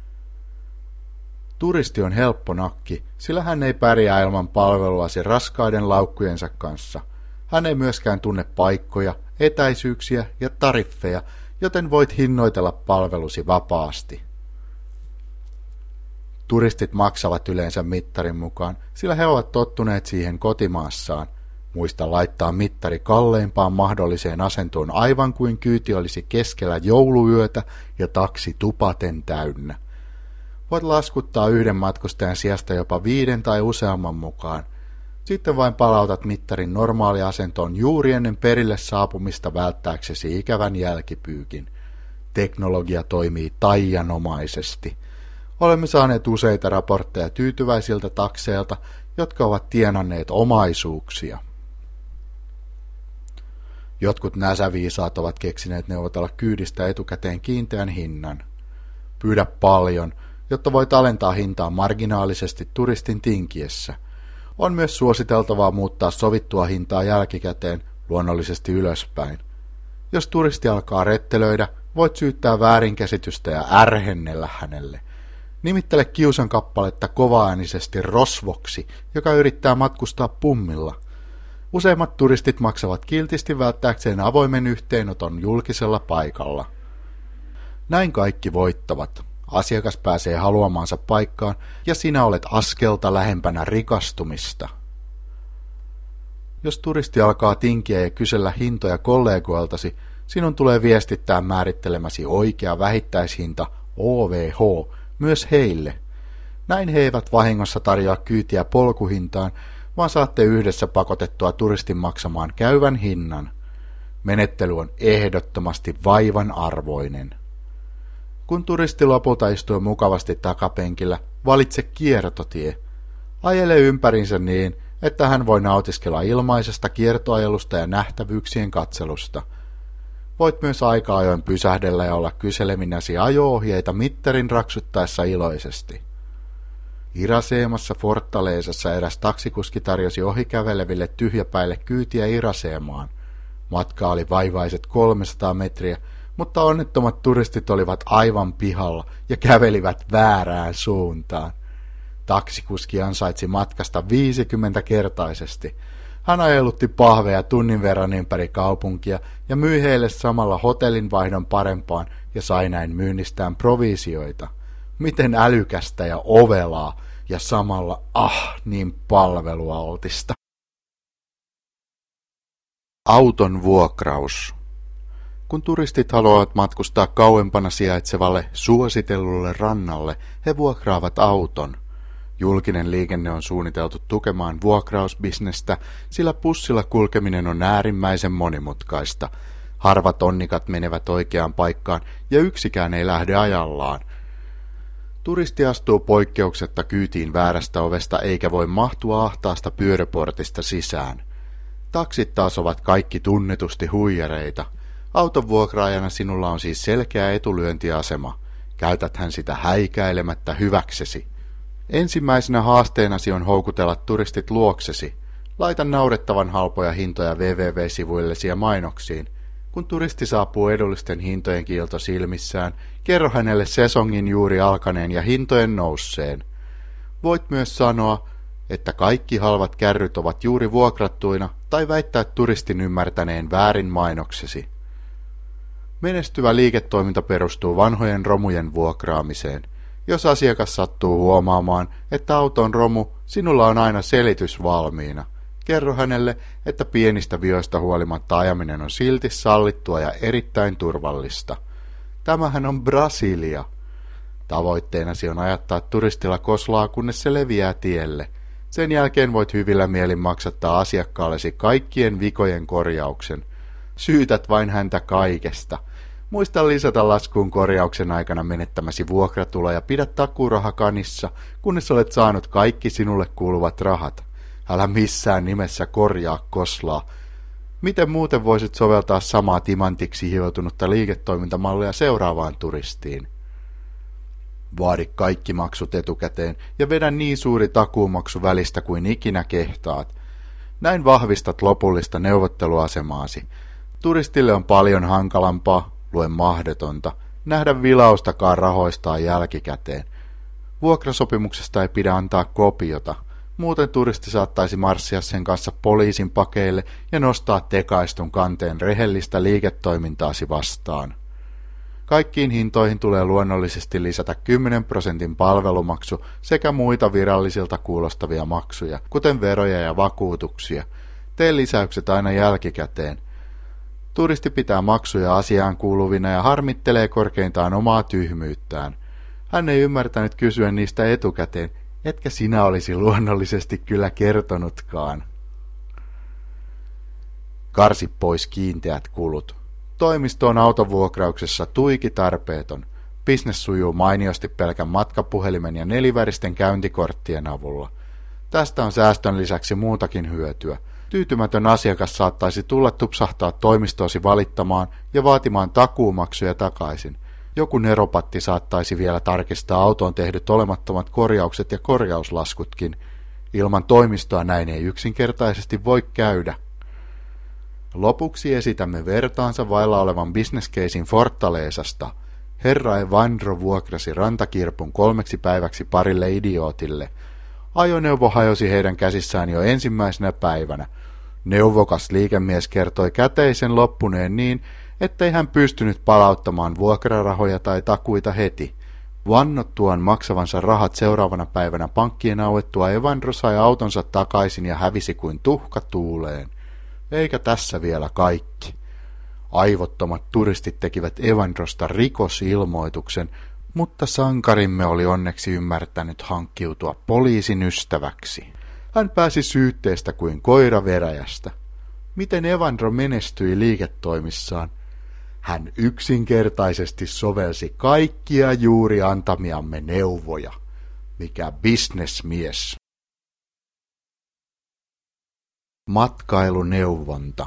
Turisti on helppo nakki, sillä hän ei pärjää ilman palveluasi raskaiden laukkujensa kanssa. Hän ei myöskään tunne paikkoja, etäisyyksiä ja tariffeja, joten voit hinnoitella palvelusi vapaasti. Turistit maksavat yleensä mittarin mukaan, sillä he ovat tottuneet siihen kotimaassaan. Muista laittaa mittari kalleimpaan mahdolliseen asentoon aivan kuin kyyti olisi keskellä jouluyötä ja taksi tupaten täynnä. Voit laskuttaa yhden matkustajan sijasta jopa viiden tai useamman mukaan. Sitten vain palautat mittarin normaaliasentoon juuri ennen perille saapumista välttääksesi ikävän jälkipyykin. Teknologia toimii taianomaisesti. Olemme saaneet useita raportteja tyytyväisiltä takseilta, jotka ovat tienanneet omaisuuksia. Jotkut näsäviisaat ovat keksineet neuvotella kyydistä etukäteen kiinteän hinnan. Pyydä paljon, jotta voit alentaa hintaa marginaalisesti turistin tinkiessä. On myös suositeltavaa muuttaa sovittua hintaa jälkikäteen, luonnollisesti ylöspäin. Jos turisti alkaa rettelöidä, voit syyttää väärinkäsitystä ja ärhennellä hänelle. Nimittele kiusan kappaletta kovaäänisesti rosvoksi, joka yrittää matkustaa pummilla. Useimmat turistit maksavat kiltisti välttääkseen avoimen yhteenoton julkisella paikalla. Näin kaikki voittavat. asiakas pääsee haluamaansa paikkaan ja sinä olet askelta lähempänä rikastumista. Jos turisti alkaa tinkiä ja kysellä hintoja kollegoiltasi, sinun tulee viestittää määrittelemäsi oikea vähittäishinta O V H myös heille. Näin he eivät vahingossa tarjoa kyytiä polkuhintaan, vaan saatte yhdessä pakotettua turistin maksamaan käyvän hinnan. Menettely on ehdottomasti vaivan arvoinen. Kun turisti lopulta istuu mukavasti takapenkillä, valitse kiertotie. Ajele ympärinsä niin, että hän voi nautiskella ilmaisesta kiertoajelusta ja nähtävyyksien katselusta. Voit myös aika ajoin pysähdellä ja olla kyseleminäsi ajo-ohjeita mittarin raksuttaessa iloisesti. Iraseemassa Fortaleesassa eräs taksikuski tarjosi ohikäveleville tyhjäpäille kyytiä Iraseemaan. Matka oli vaivaiset kolmesataa metriä, mutta onnettomat turistit olivat aivan pihalla ja kävelivät väärään suuntaan. Taksikuski ansaitsi matkasta viisikymmentäkertaisesti. Hän ajelutti pahveja tunnin verran ympäri kaupunkia ja myi heille samalla hotellin vaihdon parempaan ja sai näin myynnistään provisioita. Miten älykästä ja ovelaa ja samalla ah niin palvelualtista. Auton vuokraus. Kun turistit haluavat matkustaa kauempana sijaitsevalle suositellulle rannalle, he vuokraavat auton. Julkinen liikenne on suunniteltu tukemaan vuokrausbisnestä, sillä bussilla kulkeminen on äärimmäisen monimutkaista. Harvat onnikat menevät oikeaan paikkaan ja yksikään ei lähde ajallaan. Turisti astuu poikkeuksetta kyytiin väärästä ovesta eikä voi mahtua ahtaasta pyöröportista sisään. Taksit taas ovat kaikki tunnetusti huijareita. Auton vuokraajana sinulla on siis selkeä etulyöntiasema. Käytäthän sitä häikäilemättä hyväksesi. Ensimmäisenä haasteenasi on houkutella turistit luoksesi. Laita naurettavan halpoja hintoja double-u double-u double-sivuillesi ja mainoksiin. Kun turisti saapuu edullisten hintojen kiilto silmissään, kerro hänelle sesongin juuri alkaneen ja hintojen nousseen. Voit myös sanoa, että kaikki halvat kärryt ovat juuri vuokrattuina, tai väittää turistin ymmärtäneen väärin mainoksesi. Menestyvä liiketoiminta perustuu vanhojen romujen vuokraamiseen. Jos asiakas sattuu huomaamaan, että auto on romu, sinulla on aina selitys valmiina. Kerro hänelle, että pienistä vioista huolimatta ajaminen on silti sallittua ja erittäin turvallista. Tämähän on Brasilia. Tavoitteenasi on ajattaa turistilla koslaa, kunnes se leviää tielle. Sen jälkeen voit hyvillä mielin maksattaa asiakkaallesi kaikkien vikojen korjauksen. Syytät vain häntä kaikesta. Muista lisätä laskuun korjauksen aikana menettämäsi vuokratuloja ja pidä takuuraha kanissa, kunnes olet saanut kaikki sinulle kuuluvat rahat. Älä missään nimessä korjaa koslaa. Miten muuten voisit soveltaa samaa timantiksi hioutunutta liiketoimintamallia seuraavaan turistiin? Vaadi kaikki maksut etukäteen ja vedä niin suuri takuumaksu välistä kuin ikinä kehtaat. Näin vahvistat lopullista neuvotteluasemaasi. Turistille on paljon hankalampaa, lue mahdotonta, nähdä vilaustakaan rahoistaan jälkikäteen. Vuokrasopimuksesta ei pidä antaa kopiota. Muuten turisti saattaisi marssia sen kanssa poliisin pakeille ja nostaa tekaistun kanteen rehellistä liiketoimintaasi vastaan. Kaikkiin hintoihin tulee luonnollisesti lisätä kymmenen prosentin palvelumaksu sekä muita virallisilta kuulostavia maksuja, kuten veroja ja vakuutuksia. Tee lisäykset aina jälkikäteen. Turisti pitää maksuja asiaan kuuluvina ja harmittelee korkeintaan omaa tyhmyyttään. Hän ei ymmärtänyt kysyä niistä etukäteen, etkä sinä olisi luonnollisesti kyllä kertonutkaan. Karsi pois kiinteät kulut. Toimisto on autovuokrauksessa tuiki tarpeeton. Bisnes sujuu mainiosti pelkän matkapuhelimen ja neliväristen käyntikorttien avulla. Tästä on säästön lisäksi muutakin hyötyä. Tyytymätön asiakas saattaisi tulla tupsahtaa toimistoosi valittamaan ja vaatimaan takuumaksuja takaisin. Joku neropatti saattaisi vielä tarkistaa autoon tehdyt olemattomat korjaukset ja korjauslaskutkin. Ilman toimistoa näin ei yksinkertaisesti voi käydä. Lopuksi esitämme vertaansa vailla olevan business-casein Fortaleesasta. Herra Evandro vuokrasi rantakirpun kolmeksi päiväksi parille idiootille. Ajoneuvo hajosi heidän käsissään jo ensimmäisenä päivänä. Neuvokas liikemies kertoi käteisen loppuneen niin, ettei hän pystynyt palauttamaan vuokrarahoja tai takuita heti. Vannottuaan maksavansa rahat seuraavana päivänä pankkien auettua Evandro sai autonsa takaisin ja hävisi kuin tuhka tuuleen. Eikä tässä vielä kaikki. Aivottomat turistit tekivät Evandrosta rikosilmoituksen, mutta sankarimme oli onneksi ymmärtänyt hankkiutua poliisin ystäväksi. Hän pääsi syytteestä kuin koira veräjästä. Miten Evandro menestyi liiketoimissaan? Hän yksinkertaisesti sovelsi kaikkia juuri antamiamme neuvoja. Mikä bisnesmies. Matkailuneuvonta.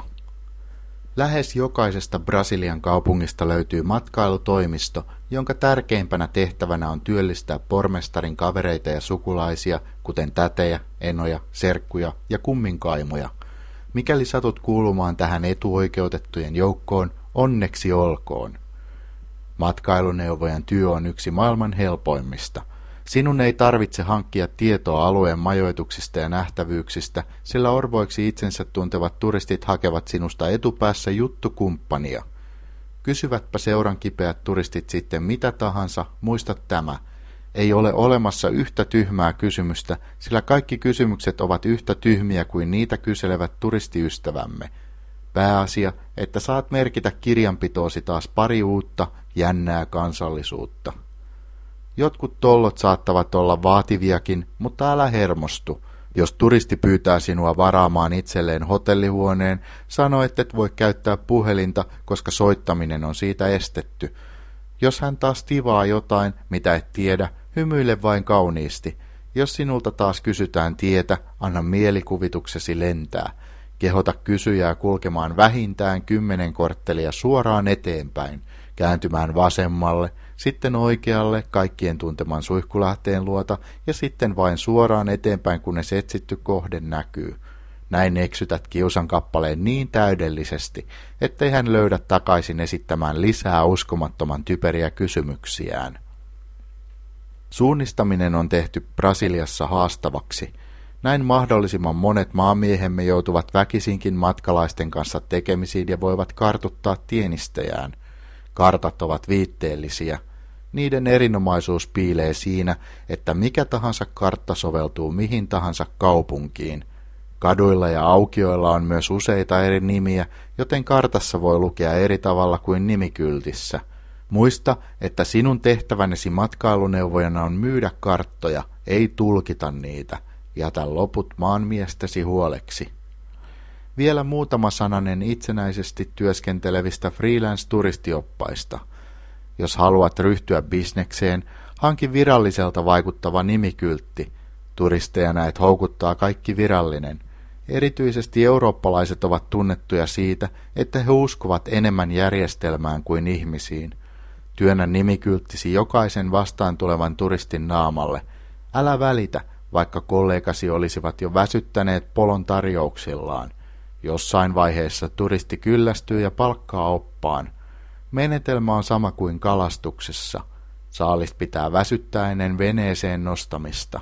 Lähes jokaisesta Brasilian kaupungista löytyy matkailutoimisto, jonka tärkeimpänä tehtävänä on työllistää pormestarin kavereita ja sukulaisia, kuten tätejä, enoja, serkkuja ja kumminkaimoja. Mikäli satut kuulumaan tähän etuoikeutettujen joukkoon, onneksi olkoon. Matkailuneuvojan työ on yksi maailman helpoimmista. Sinun ei tarvitse hankkia tietoa alueen majoituksista ja nähtävyyksistä, sillä orvoiksi itsensä tuntevat turistit hakevat sinusta etupäässä juttukumppania. Kysyvätpä seuran kipeät turistit sitten mitä tahansa, muista tämä. Ei ole olemassa yhtä tyhmää kysymystä, sillä kaikki kysymykset ovat yhtä tyhmiä kuin niitä kyselevät turistiystävämme. Pääasia, että saat merkitä kirjanpitoosi taas pari uutta, jännää kansallisuutta. Jotkut tollot saattavat olla vaativiakin, mutta älä hermostu. Jos turisti pyytää sinua varaamaan itselleen hotellihuoneen, sano, ettet voi käyttää puhelinta, koska soittaminen on siitä estetty. Jos hän taas tivaa jotain, mitä et tiedä, hymyile vain kauniisti. Jos sinulta taas kysytään tietä, anna mielikuvituksesi lentää. Kehota kysyjää kulkemaan vähintään kymmenen korttelia suoraan eteenpäin, kääntymään vasemmalle, sitten oikealle kaikkien tunteman suihkulähteen luota ja sitten vain suoraan eteenpäin, kunnes etsitty kohde näkyy. Näin eksytät kiusan kappaleen niin täydellisesti, ettei hän löydä takaisin esittämään lisää uskomattoman typeriä kysymyksiään. Suunnistaminen on tehty Brasiliassa haastavaksi. Näin mahdollisimman monet maamiehemme joutuvat väkisinkin matkalaisten kanssa tekemisiin ja voivat kartuttaa tienistejään. Kartat ovat viitteellisiä. Niiden erinomaisuus piilee siinä, että mikä tahansa kartta soveltuu mihin tahansa kaupunkiin. Kaduilla ja aukioilla on myös useita eri nimiä, joten kartassa voi lukea eri tavalla kuin nimikyltissä. Muista, että sinun tehtävänesi matkailuneuvojana on myydä karttoja, ei tulkita niitä. Jätä loput maanmiestesi huoleksi. Vielä muutama sananen itsenäisesti työskentelevistä freelance-turistioppaista. Jos haluat ryhtyä bisnekseen, hanki viralliselta vaikuttava nimikyltti. Turisteja näet houkuttaa kaikki virallinen. Erityisesti eurooppalaiset ovat tunnettuja siitä, että he uskovat enemmän järjestelmään kuin ihmisiin. Työnnä nimikylttisi jokaisen vastaan tulevan turistin naamalle. Älä välitä, vaikka kollegasi olisivat jo väsyttäneet polon tarjouksillaan. Jossain vaiheessa turisti kyllästyy ja palkkaa oppaan. Menetelmä on sama kuin kalastuksessa. Saalis pitää väsyttää ennen veneeseen nostamista.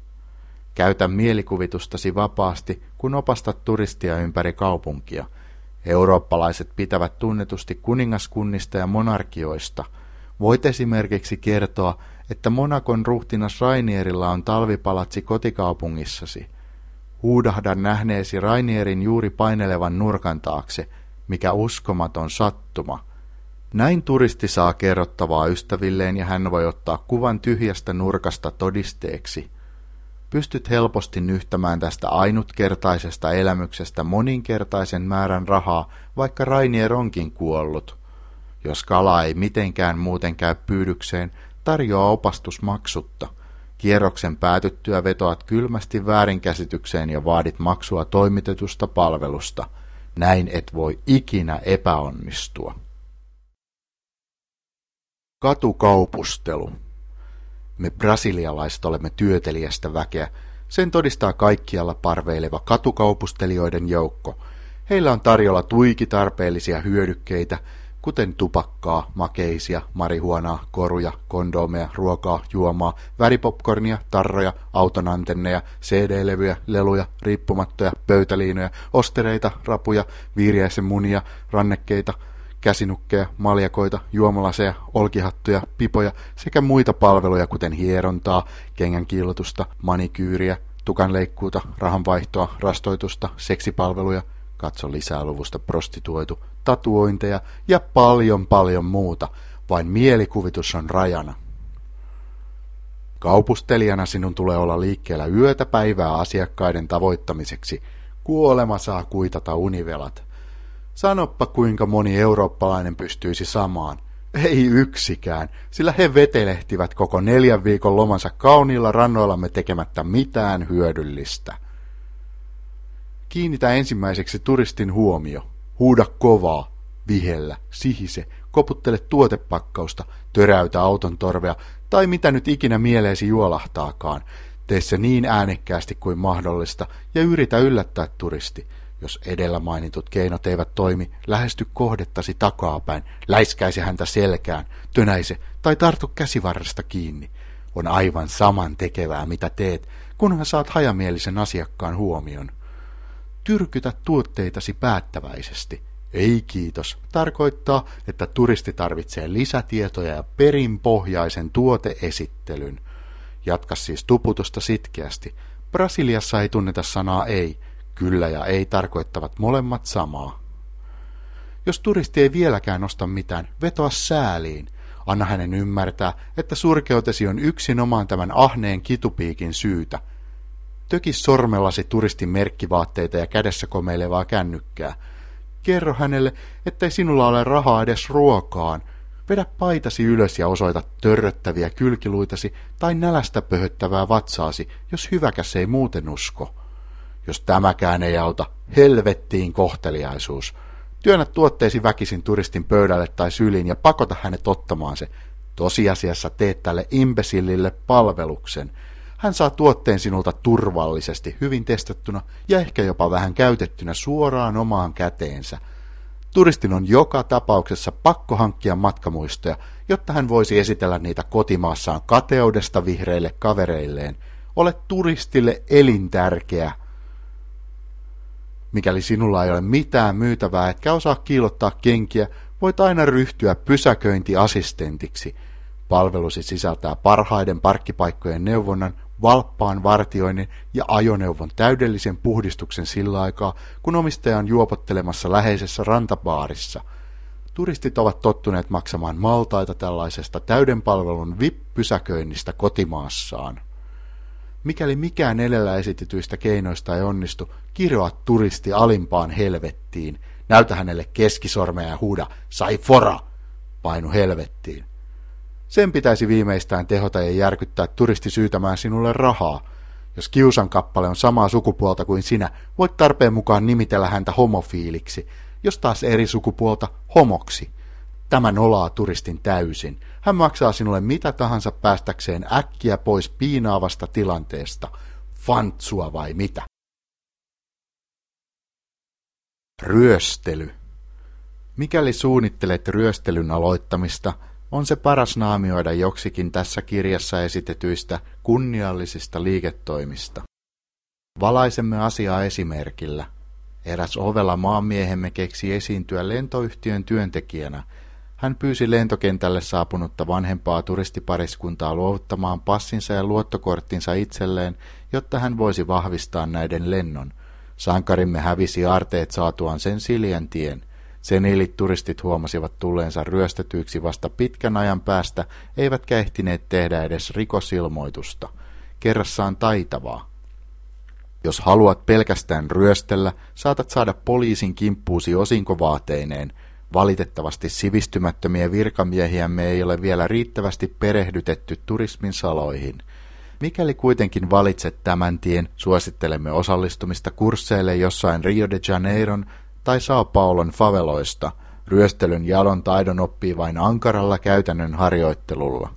Käytä mielikuvitustasi vapaasti, kun opastat turistia ympäri kaupunkia. Eurooppalaiset pitävät tunnetusti kuningaskunnista ja monarkioista. Voit esimerkiksi kertoa, että Monakon ruhtinas Rainierilla on talvipalatsi kotikaupungissasi. Huudahda nähneesi Rainierin juuri painelevan nurkan taakse, mikä uskomaton sattuma. Näin turisti saa kerrottavaa ystävilleen ja hän voi ottaa kuvan tyhjästä nurkasta todisteeksi. Pystyt helposti nyhtämään tästä ainutkertaisesta elämyksestä moninkertaisen määrän rahaa, vaikka Rainier onkin kuollut. Jos kala ei mitenkään muuten käy pyydykseen, tarjoa opastus maksutta. Kierroksen päätyttyä vetoat kylmästi väärinkäsitykseen ja vaadit maksua toimitetusta palvelusta. Näin et voi ikinä epäonnistua. Katukaupustelu. Me brasilialaiset olemme työteliästä väkeä. Sen todistaa kaikkialla parveileva katukaupustelijoiden joukko. Heillä on tarjolla tuiki tarpeellisia hyödykkeitä, kuten tupakkaa, makeisia, marihuonaa, koruja, kondomeja, ruokaa, juomaa, väripopcornia, tarroja, auton antenneja, C D-levyjä, leluja, riippumattoja, pöytäliinoja, ostereita, rapuja, viiriäisen munia, rannekkeita, käsinukkeja, maljakoita, juomalaseja, olkihattuja, pipoja sekä muita palveluja kuten hierontaa, kengänkiillotusta, manikyyriä, tukanleikkuuta, rahanvaihtoa, rastoitusta, seksipalveluja, katso lisää luvusta prostituoitu, tatuointeja ja paljon paljon muuta, vain mielikuvitus on rajana. Kaupustelijana sinun tulee olla liikkeellä yötä päivää asiakkaiden tavoittamiseksi. Kuolema saa kuitata univelat. Sanoppa kuinka moni eurooppalainen pystyisi samaan. Ei yksikään, sillä he vetelehtivät koko neljän viikon lomansa kauniilla rannoillamme tekemättä mitään hyödyllistä. Kiinnitä ensimmäiseksi turistin huomio. Huuda kovaa, vihellä, sihise, koputtele tuotepakkausta, töräytä auton torvea tai mitä nyt ikinä mieleesi juolahtaakaan. Tee se niin äänekkäästi kuin mahdollista ja yritä yllättää turisti. Jos edellä mainitut keinot eivät toimi, lähesty kohdettasi takapäin, läiskäise häntä selkään, tönäise tai tartu käsivarresta kiinni. On aivan saman tekevää mitä teet, kunhan saat hajamielisen asiakkaan huomion. Tyrkytä tuotteitasi päättäväisesti. Ei kiitos tarkoittaa, että turisti tarvitsee lisätietoja ja perinpohjaisen tuoteesittelyn. Jatka siis tuputusta sitkeästi. Brasiliassa ei tunneta sanaa ei. Kyllä ja ei tarkoittavat molemmat samaa. Jos turisti ei vieläkään nosta mitään, vetoa sääliin. Anna hänen ymmärtää, että surkeutesi on yksinomaan tämän ahneen kitupiikin syytä. Töki sormellasi turistin merkkivaatteita ja kädessä komeilevaa kännykkää. Kerro hänelle, ettei sinulla ole rahaa edes ruokaan. Vedä paitasi ylös ja osoita törröttäviä kylkiluitasi tai nälästä pöhöttävää vatsaasi, jos hyväkäs ei muuten usko. Jos tämäkään ei auta, helvettiin kohteliaisuus. Työnnä tuotteesi väkisin turistin pöydälle tai syliin ja pakota hänet ottamaan se. Tosiasiassa teet tälle imbesillille palveluksen. Hän saa tuotteen sinulta turvallisesti, hyvin testattuna ja ehkä jopa vähän käytettynä suoraan omaan käteensä. Turistin on joka tapauksessa pakko hankkia matkamuistoja, jotta hän voisi esitellä niitä kotimaassaan kateudesta vihreille kavereilleen. Ole turistille elintärkeä. Mikäli sinulla ei ole mitään myytävää etkä osaa kiillottaa kenkiä, voit aina ryhtyä pysäköintiassistentiksi. Palvelusi sisältää parhaiden parkkipaikkojen neuvonnan, valppaan vartioinnin ja ajoneuvon täydellisen puhdistuksen sillä aikaa, kun omistaja on juopottelemassa läheisessä rantabaarissa. Turistit ovat tottuneet maksamaan maltaita tällaisesta täyden palvelun V I P-pysäköinnistä kotimaassaan. Mikäli mikään edellä esitetyistä keinoista ei onnistu, kiroa turisti alimpaan helvettiin. Näytä hänelle keskisormea ja huuda, sai fora, painu helvettiin. Sen pitäisi viimeistään tehota ja järkyttää turisti syytämään sinulle rahaa. Jos kiusan kappale on samaa sukupuolta kuin sinä, voit tarpeen mukaan nimitellä häntä homofiiliksi, jos taas eri sukupuolta homoksi. Tämä nolaa turistin täysin. Hän maksaa sinulle mitä tahansa päästäkseen äkkiä pois piinaavasta tilanteesta. Fantsua vai mitä? Ryöstely. Mikäli suunnittelet ryöstelyn aloittamista, on se paras naamioida joksikin tässä kirjassa esitetyistä kunniallisista liiketoimista. Valaisemme asiaa esimerkillä. Eräs ovela maanmiehemme keksi esiintyä lentoyhtiön työntekijänä. Hän pyysi lentokentälle saapunutta vanhempaa turistipariskuntaa luovuttamaan passinsa ja luottokorttinsa itselleen, jotta hän voisi vahvistaa näiden lennon. Sankarimme hävisi aarteet saatuaan sen siljän tien. Seniilit turistit huomasivat tulleensa ryöstetyiksi vasta pitkän ajan päästä, eivätkä ehtineet tehdä edes rikosilmoitusta. Kerrassaan taitavaa. Jos haluat pelkästään ryöstellä, saatat saada poliisin kimppuusi osinkovaateineen. Valitettavasti sivistymättömiä virkamiehiämme ei ole vielä riittävästi perehdytetty turismin saloihin. Mikäli kuitenkin valitset tämän tien, suosittelemme osallistumista kursseille jossain Rio de Janeiron tai Sao Paulon faveloista. Ryöstelyn jalon taidon oppii vain ankaralla käytännön harjoittelulla.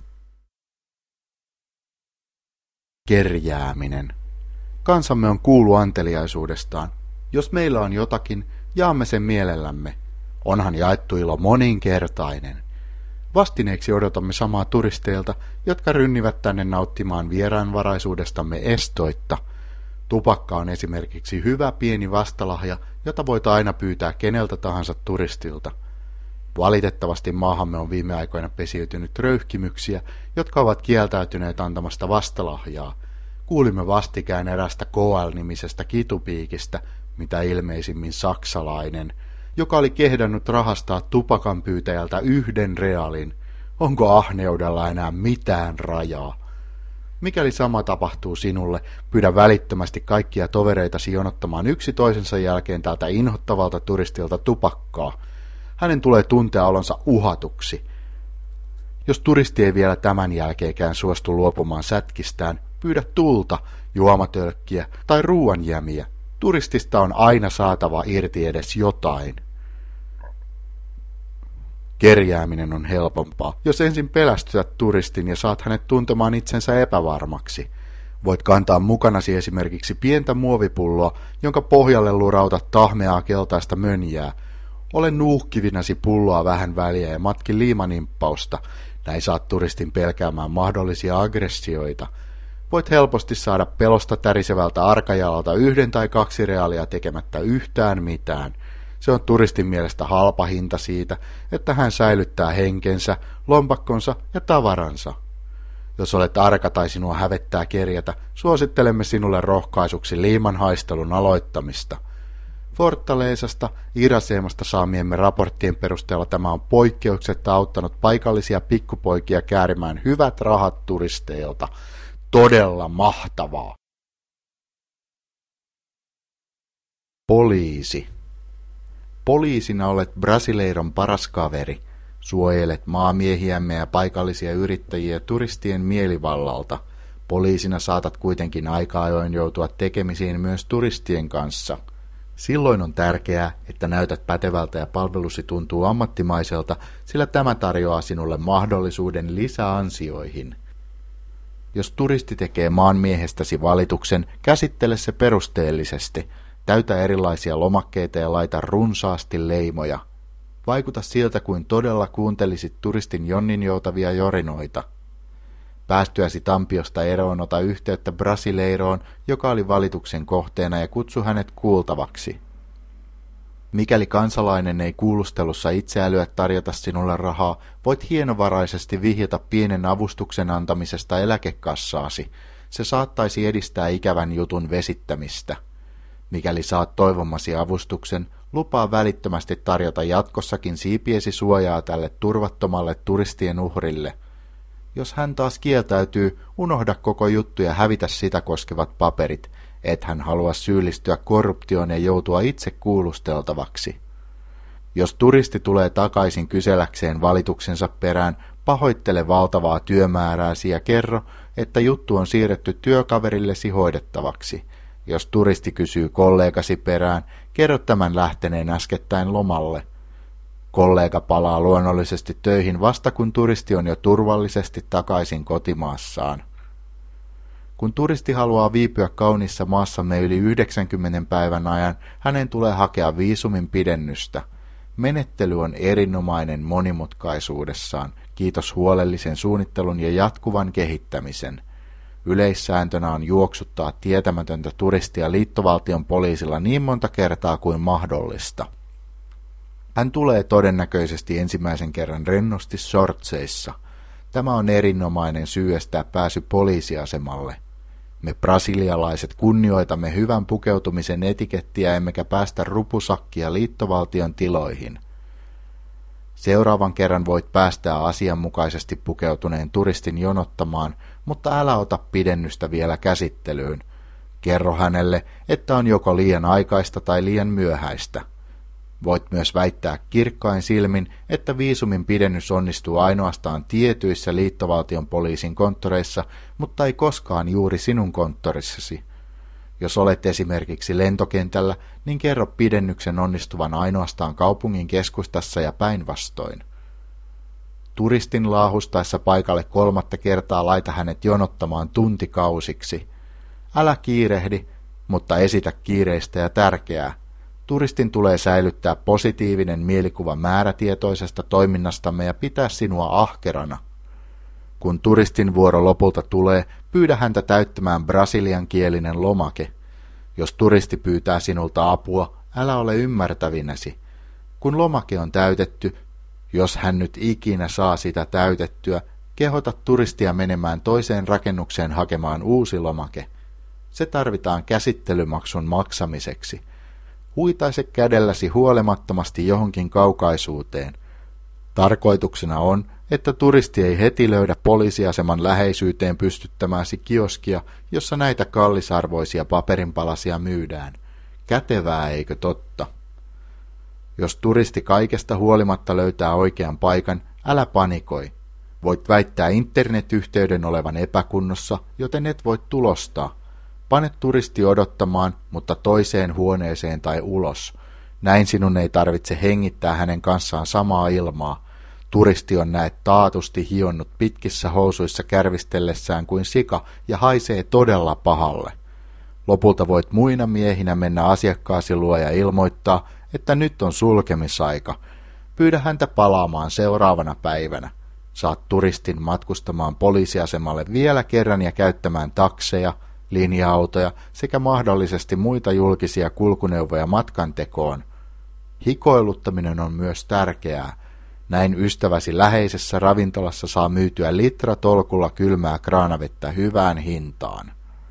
Kerjääminen. Kansamme on kuulu anteliaisuudestaan. Jos meillä on jotakin, jaamme sen mielellämme. Onhan jaettu ilo moninkertainen. Vastineeksi odotamme samaa turisteilta, jotka rynnivät tänne nauttimaan vieraanvaraisuudestamme estoitta. Tupakka on esimerkiksi hyvä pieni vastalahja, jota voit aina pyytää keneltä tahansa turistilta. Valitettavasti maahamme on viime aikoina pesiytynyt röyhkimyksiä, jotka ovat kieltäytyneet antamasta vastalahjaa. Kuulimme vastikään erästä K L-nimisestä kitupiikistä, mitä ilmeisimmin saksalainen, joka oli kehdannut rahastaa tupakan pyytäjältä yhden realin. Onko ahneudella enää mitään rajaa? Mikäli sama tapahtuu sinulle, pyydä välittömästi kaikkia tovereitasi jonottamaan yksi toisensa jälkeen tältä inhottavalta turistilta tupakkaa. Hänen tulee tuntea olonsa uhatuksi. Jos turisti ei vielä tämän jälkeenkään suostu luopumaan sätkistään, pyydä tulta, juomatölkkiä tai ruuanjämiä. Turistista on aina saatava irti edes jotain. Kerjääminen on helpompaa, jos ensin pelästytät turistin ja saat hänet tuntemaan itsensä epävarmaksi. Voit kantaa mukanasi esimerkiksi pientä muovipulloa, jonka pohjalle lurautat tahmeaa keltaista mönjää. Ole nuuhkivinasi pulloa vähän väliä ja matki liimanimppausta. Näin saat turistin pelkäämään mahdollisia aggressioita. Voit helposti saada pelosta tärisevältä arkajalalta yhden tai kaksi reaalia tekemättä yhtään mitään. Se on turistin mielestä halpa hinta siitä, että hän säilyttää henkensä, lompakkonsa ja tavaransa. Jos olet arka tai sinua hävettää kerjätä, suosittelemme sinulle rohkaisuksi liiman haistelun aloittamista. Fortalezasta, Irasemasta saamiemme raporttien perusteella tämä on poikkeuksetta auttanut paikallisia pikkupoikia käärimään hyvät rahat turisteilta. Todella mahtavaa. Poliisi. Poliisina olet Brasileiron paras kaveri. Suojelet maamiehiämme ja paikallisia yrittäjiä turistien mielivallalta. Poliisina saatat kuitenkin aika ajoin joutua tekemisiin myös turistien kanssa. Silloin on tärkeää, että näytät pätevältä ja palvelusi tuntuu ammattimaiselta, sillä tämä tarjoaa sinulle mahdollisuuden lisäansioihin. Jos turisti tekee maanmiehestäsi valituksen, käsittele se perusteellisesti. Täytä erilaisia lomakkeita ja laita runsaasti leimoja. Vaikuta siltä, kuin todella kuuntelisit turistin jonnin joutavia jorinoita. Päästyäsi Tampiosta eroon ota yhteyttä Brasileiroon, joka oli valituksen kohteena, ja kutsu hänet kuultavaksi. Mikäli kansalainen ei kuulustelussa itse älyä tarjota sinulle rahaa, voit hienovaraisesti vihjata pienen avustuksen antamisesta eläkekassaasi. Se saattaisi edistää ikävän jutun vesittämistä. Mikäli saat toivomasi avustuksen, lupaa välittömästi tarjota jatkossakin siipiesi suojaa tälle turvattomalle turistien uhrille. Jos hän taas kieltäytyy, unohda koko juttu ja hävitä sitä koskevat paperit, et hän halua syyllistyä korruptioon ja joutua itse kuulusteltavaksi. Jos turisti tulee takaisin kyseläkseen valituksensa perään, pahoittele valtavaa työmäärääsi ja kerro, että juttu on siirretty työkaverillesi hoidettavaksi. Jos turisti kysyy kollegasi perään, kerro tämän lähteneen äskettäin lomalle. Kollega palaa luonnollisesti töihin vasta kun turisti on jo turvallisesti takaisin kotimaassaan. Kun turisti haluaa viipyä kaunissa maassamme yli yhdeksänkymmenen päivän ajan, hänen tulee hakea viisumin pidennystä. Menettely on erinomainen monimutkaisuudessaan, kiitos huolellisen suunnittelun ja jatkuvan kehittämisen. Yleissääntönä on juoksuttaa tietämätöntä turistia liittovaltion poliisilla niin monta kertaa kuin mahdollista. Hän tulee todennäköisesti ensimmäisen kerran rennosti shortseissa. Tämä on erinomainen syy estää pääsy poliisiasemalle. Me brasilialaiset kunnioitamme hyvän pukeutumisen etikettiä emmekä päästä rupusakkia liittovaltion tiloihin. Seuraavan kerran voit päästää asianmukaisesti pukeutuneen turistin jonottamaan, mutta älä ota pidennystä vielä käsittelyyn. Kerro hänelle, että on joko liian aikaista tai liian myöhäistä. Voit myös väittää kirkkain silmin, että viisumin pidennys onnistuu ainoastaan tietyissä liittovaltion poliisin konttoreissa, mutta ei koskaan juuri sinun konttorissasi. Jos olet esimerkiksi lentokentällä, niin kerro pidennyksen onnistuvan ainoastaan kaupungin keskustassa ja päinvastoin. Turistin laahustaessa paikalle kolmatta kertaa laita hänet jonottamaan tuntikausiksi. Älä kiirehdi, mutta esitä kiireistä ja tärkeää. Turistin tulee säilyttää positiivinen mielikuva määrätietoisesta toiminnastamme ja pitää sinua ahkerana. Kun turistin vuoro lopulta tulee, pyydä häntä täyttämään brasiliankielinen lomake. Jos turisti pyytää sinulta apua, älä ole ymmärtävinäsi. Kun lomake on täytetty, Jos hän nyt ikinä saa sitä täytettyä, kehota turistia menemään toiseen rakennukseen hakemaan uusi lomake. Se tarvitaan käsittelymaksun maksamiseksi. Huitaise kädelläsi huolimattomasti johonkin kaukaisuuteen. Tarkoituksena on, että turisti ei heti löydä poliisiaseman läheisyyteen pystyttämääsi kioskia, jossa näitä kallisarvoisia paperinpalasia myydään. Kätevää, eikö totta? Jos turisti kaikesta huolimatta löytää oikean paikan, älä panikoi. Voit väittää internetyhteyden olevan epäkunnossa, joten et voi tulostaa. Pane turisti odottamaan, mutta toiseen huoneeseen tai ulos. Näin sinun ei tarvitse hengittää hänen kanssaan samaa ilmaa. Turisti on näet taatusti hionnut pitkissä housuissa kärvistellessään kuin sika ja haisee todella pahalle. Lopulta voit muina miehinä mennä asiakkaasi luo ja ilmoittaa, että nyt on sulkemisaika. Pyydä häntä palaamaan seuraavana päivänä. Saat turistin matkustamaan poliisiasemalle vielä kerran ja käyttämään takseja, linja-autoja sekä mahdollisesti muita julkisia kulkuneuvoja matkantekoon. Hikoiluttaminen on myös tärkeää. Näin ystäväsi läheisessä ravintolassa saa myytyä litratolkulla kylmää kraanavettä hyvään hintaan.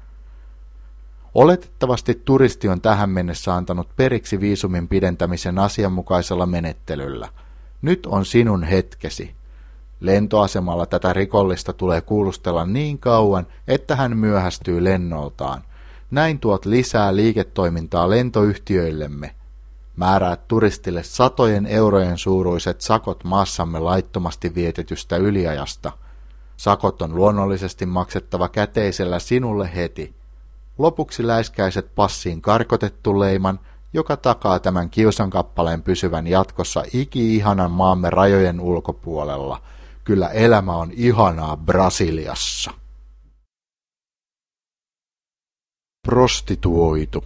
Oletettavasti turisti on tähän mennessä antanut periksi viisumin pidentämisen asianmukaisella menettelyllä. Nyt on sinun hetkesi. Lentoasemalla tätä rikollista tulee kuulustella niin kauan, että hän myöhästyy lennoltaan. Näin tuot lisää liiketoimintaa lentoyhtiöillemme. Määräät turistille satojen eurojen suuruiset sakot maassamme laittomasti vietetystä yliajasta. Sakot on luonnollisesti maksettava käteisellä sinulle heti. Lopuksi läiskäiset passiin karkotettu leiman, joka takaa tämän kiusankappaleen pysyvän jatkossa iki-ihanan maamme rajojen ulkopuolella. Kyllä elämä on ihanaa Brasiliassa. Prostituoitu.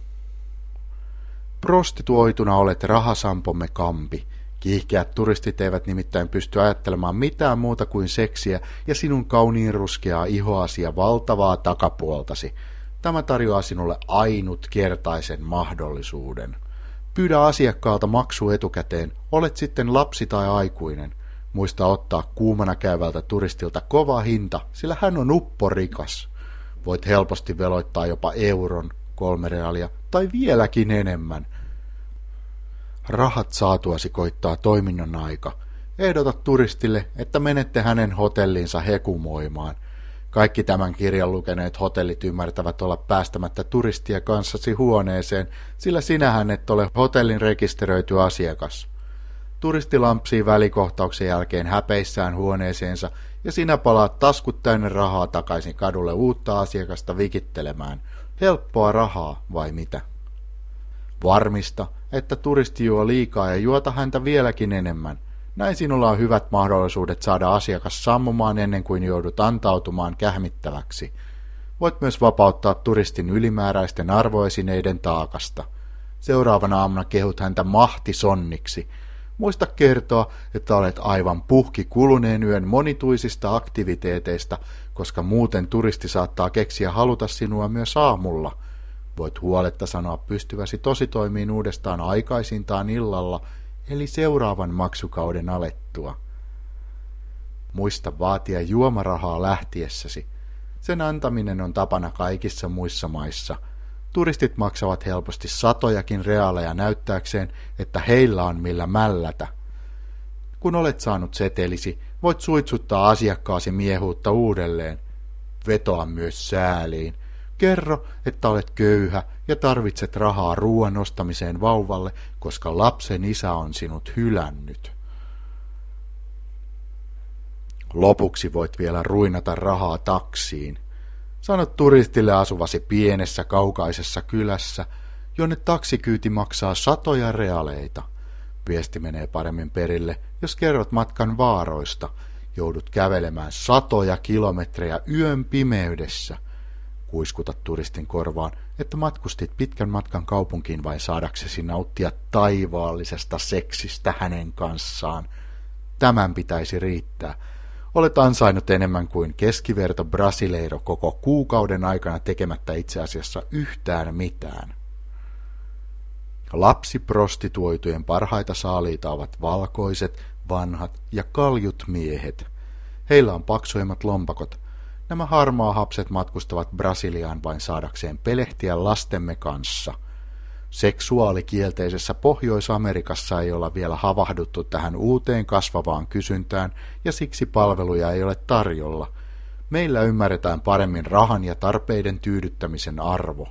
Prostituoituna olet rahasampomme kampi. Kiihkeät turistit eivät nimittäin pysty ajattelemaan mitään muuta kuin seksiä ja sinun kauniin ruskeaa ihoasi ja valtavaa takapuoltasi. Tämä tarjoaa sinulle ainutkertaisen mahdollisuuden. Pyydä asiakkaalta maksu etukäteen, olet sitten lapsi tai aikuinen. Muista ottaa kuumana käyvältä turistilta kova hinta, sillä hän on upporikas. Voit helposti veloittaa jopa euron, kolme reaalia tai vieläkin enemmän. Rahat saatuasi koittaa toiminnan aika. Ehdota turistille, että menette hänen hotelliinsa hekumoimaan. Kaikki tämän kirjan lukeneet hotellit ymmärtävät olla päästämättä turistia kanssasi huoneeseen, sillä sinähän et ole hotellin rekisteröity asiakas. Turisti lampsii välikohtauksen jälkeen häpeissään huoneeseensa ja sinä palaat taskut täynnä rahaa takaisin kadulle uutta asiakasta vikittelemään. Helppoa rahaa vai mitä? Varmista, että turisti juo liikaa ja juota häntä vieläkin enemmän. Näin sinulla on hyvät mahdollisuudet saada asiakas sammumaan ennen kuin joudut antautumaan kähmittäväksi. Voit myös vapauttaa turistin ylimääräisten arvoesineiden taakasta. Seuraavana aamuna kehut häntä mahtisonniksi. Muista kertoa, että olet aivan puhki kuluneen yön monituisista aktiviteeteista, koska muuten turisti saattaa keksiä haluta sinua myös aamulla. Voit huoletta sanoa pystyväsi tositoimiin uudestaan aikaisintaan illalla, eli seuraavan maksukauden alettua. Muista vaatia juomarahaa lähtiessäsi. Sen antaminen on tapana kaikissa muissa maissa. Turistit maksavat helposti satojakin reaaleja näyttääkseen, että heillä on millä mällätä. Kun olet saanut setelisi, voit suitsuttaa asiakkaasi miehuutta uudelleen. Vetoa myös sääliin. Kerro, että olet köyhä ja tarvitset rahaa ruoan ostamiseen vauvalle, koska lapsen isä on sinut hylännyt. Lopuksi voit vielä ruinata rahaa taksiin. Sano turistille asuvasi pienessä kaukaisessa kylässä, jonne taksikyyti maksaa satoja realeita. Viesti menee paremmin perille, jos kerrot matkan vaaroista. Joudut kävelemään satoja kilometrejä yön pimeydessä. Kuiskuta turistin korvaan, että matkustit pitkän matkan kaupunkiin vain saadaksesi nauttia taivaallisesta seksistä hänen kanssaan. Tämän pitäisi riittää. Olet ansainnut enemmän kuin keskiverto brasileiro koko kuukauden aikana tekemättä itse asiassa yhtään mitään. Lapsiprostituoitujen parhaita saaliita ovat valkoiset, vanhat ja kaljut miehet. Heillä on paksuimmat lompakot. Nämä harmaahapset matkustavat Brasiliaan vain saadakseen pelehtiä lastemme kanssa. Seksuaalikielteisessä Pohjois-Amerikassa ei olla vielä havahduttu tähän uuteen kasvavaan kysyntään ja siksi palveluja ei ole tarjolla. Meillä ymmärretään paremmin rahan ja tarpeiden tyydyttämisen arvo.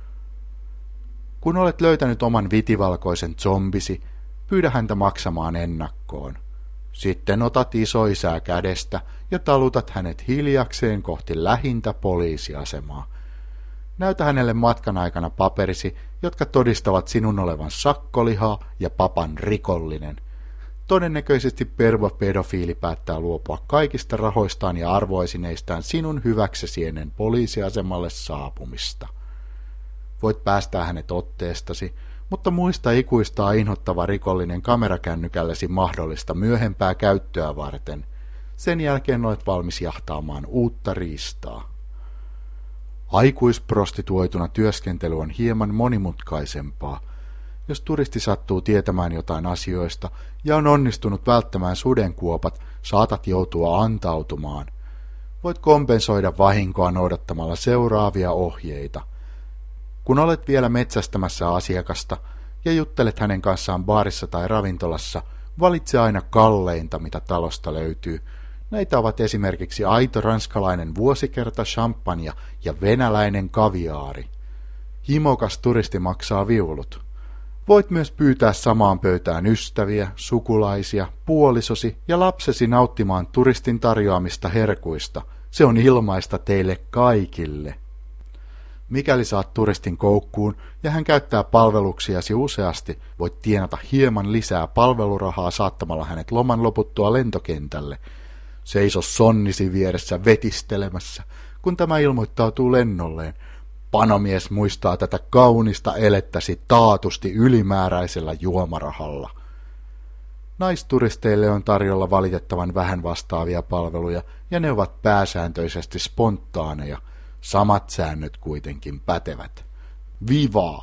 Kun olet löytänyt oman vitivalkoisen zombisi, pyydä häntä maksamaan ennakkoon. Sitten otat isoisää kädestä ja talutat hänet hiljakseen kohti lähintä poliisiasemaa. Näytä hänelle matkan aikana paperisi, jotka todistavat sinun olevan sakkoliha ja papan rikollinen. Todennäköisesti pervo pedofiili päättää luopua kaikista rahoistaan ja arvoesineistään sinun hyväksesi ennen poliisiasemalle saapumista. Voit päästää hänet otteestasi, mutta muista ikuistaa inhottava rikollinen kamerakännykälläsi mahdollista myöhempää käyttöä varten. Sen jälkeen olet valmis jahtaamaan uutta riistaa. Aikuisprostituoituna työskentely on hieman monimutkaisempaa. Jos turisti sattuu tietämään jotain asioista ja on onnistunut välttämään sudenkuopat, saatat joutua antautumaan. Voit kompensoida vahinkoa noudattamalla seuraavia ohjeita. Kun olet vielä metsästämässä asiakasta ja juttelet hänen kanssaan baarissa tai ravintolassa, valitse aina kalleinta, mitä talosta löytyy. Näitä ovat esimerkiksi aito ranskalainen vuosikerta champagne ja venäläinen kaviaari. Himokas turisti maksaa viulut. Voit myös pyytää samaan pöytään ystäviä, sukulaisia, puolisosi ja lapsesi nauttimaan turistin tarjoamista herkuista. Se on ilmaista teille kaikille. Mikäli saat turistin koukkuun ja hän käyttää palveluksiasi useasti, voit tienata hieman lisää palvelurahaa saattamalla hänet loman loputtua lentokentälle. Seiso sonnisi vieressä vetistelemässä, kun tämä ilmoittautuu lennolleen. Panomies muistaa tätä kaunista elettäsi taatusti ylimääräisellä juomarahalla. Naisturisteille on tarjolla valitettavan vähän vastaavia palveluja, ja ne ovat pääsääntöisesti spontaaneja. Samat säännöt kuitenkin pätevät. Viva!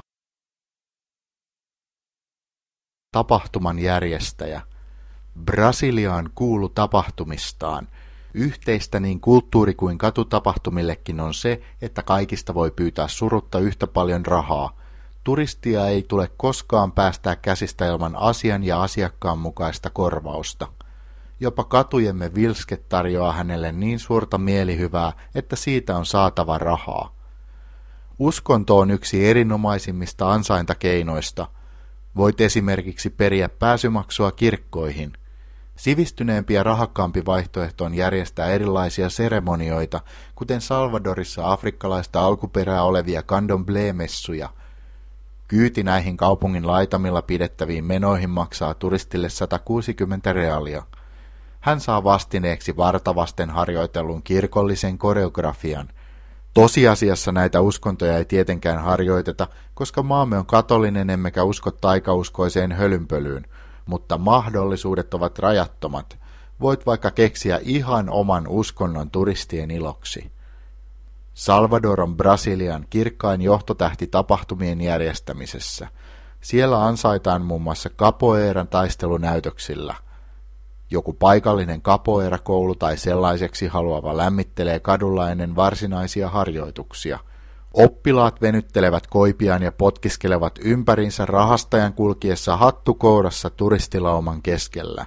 Tapahtuman järjestäjä. Brasiliaan kuulu tapahtumistaan. Yhteistä niin kulttuuri- kuin katutapahtumillekin on se, että kaikista voi pyytää surutta yhtä paljon rahaa. Turistia ei tule koskaan päästää käsistä ilman asian ja asiakkaan mukaista korvausta. Jopa katujemme vilske tarjoaa hänelle niin suurta mielihyvää, että siitä on saatava rahaa. Uskonto on yksi erinomaisimmista ansaintakeinoista. Voit esimerkiksi periä pääsymaksua kirkkoihin. Sivistyneempi ja rahakkaampi vaihtoehto on järjestää erilaisia seremonioita, kuten Salvadorissa afrikkalaista alkuperää olevia candomblé-messuja. Kyyti näihin kaupungin laitamilla pidettäviin menoihin maksaa turistille sata kuusikymmentä reaalia. Hän saa vastineeksi vartavasten harjoitellun kirkollisen koreografian. Tosiasiassa näitä uskontoja ei tietenkään harjoiteta, koska maamme on katolinen emmekä usko taikauskoiseen hölynpölyyn, mutta mahdollisuudet ovat rajattomat. Voit vaikka keksiä ihan oman uskonnon turistien iloksi. Salvador on Brasilian kirkkain johtotähti tapahtumien järjestämisessä. Siellä ansaitaan muun muassa capoeiran taistelunäytöksillä. Joku paikallinen capoeira-koulu tai sellaiseksi haluava lämmittelee kadulla ennen varsinaisia harjoituksia. Oppilaat venyttelevät koipiaan ja potkiskelevat ympärinsä rahastajan kulkiessa hattukourassa turistilauman keskellä.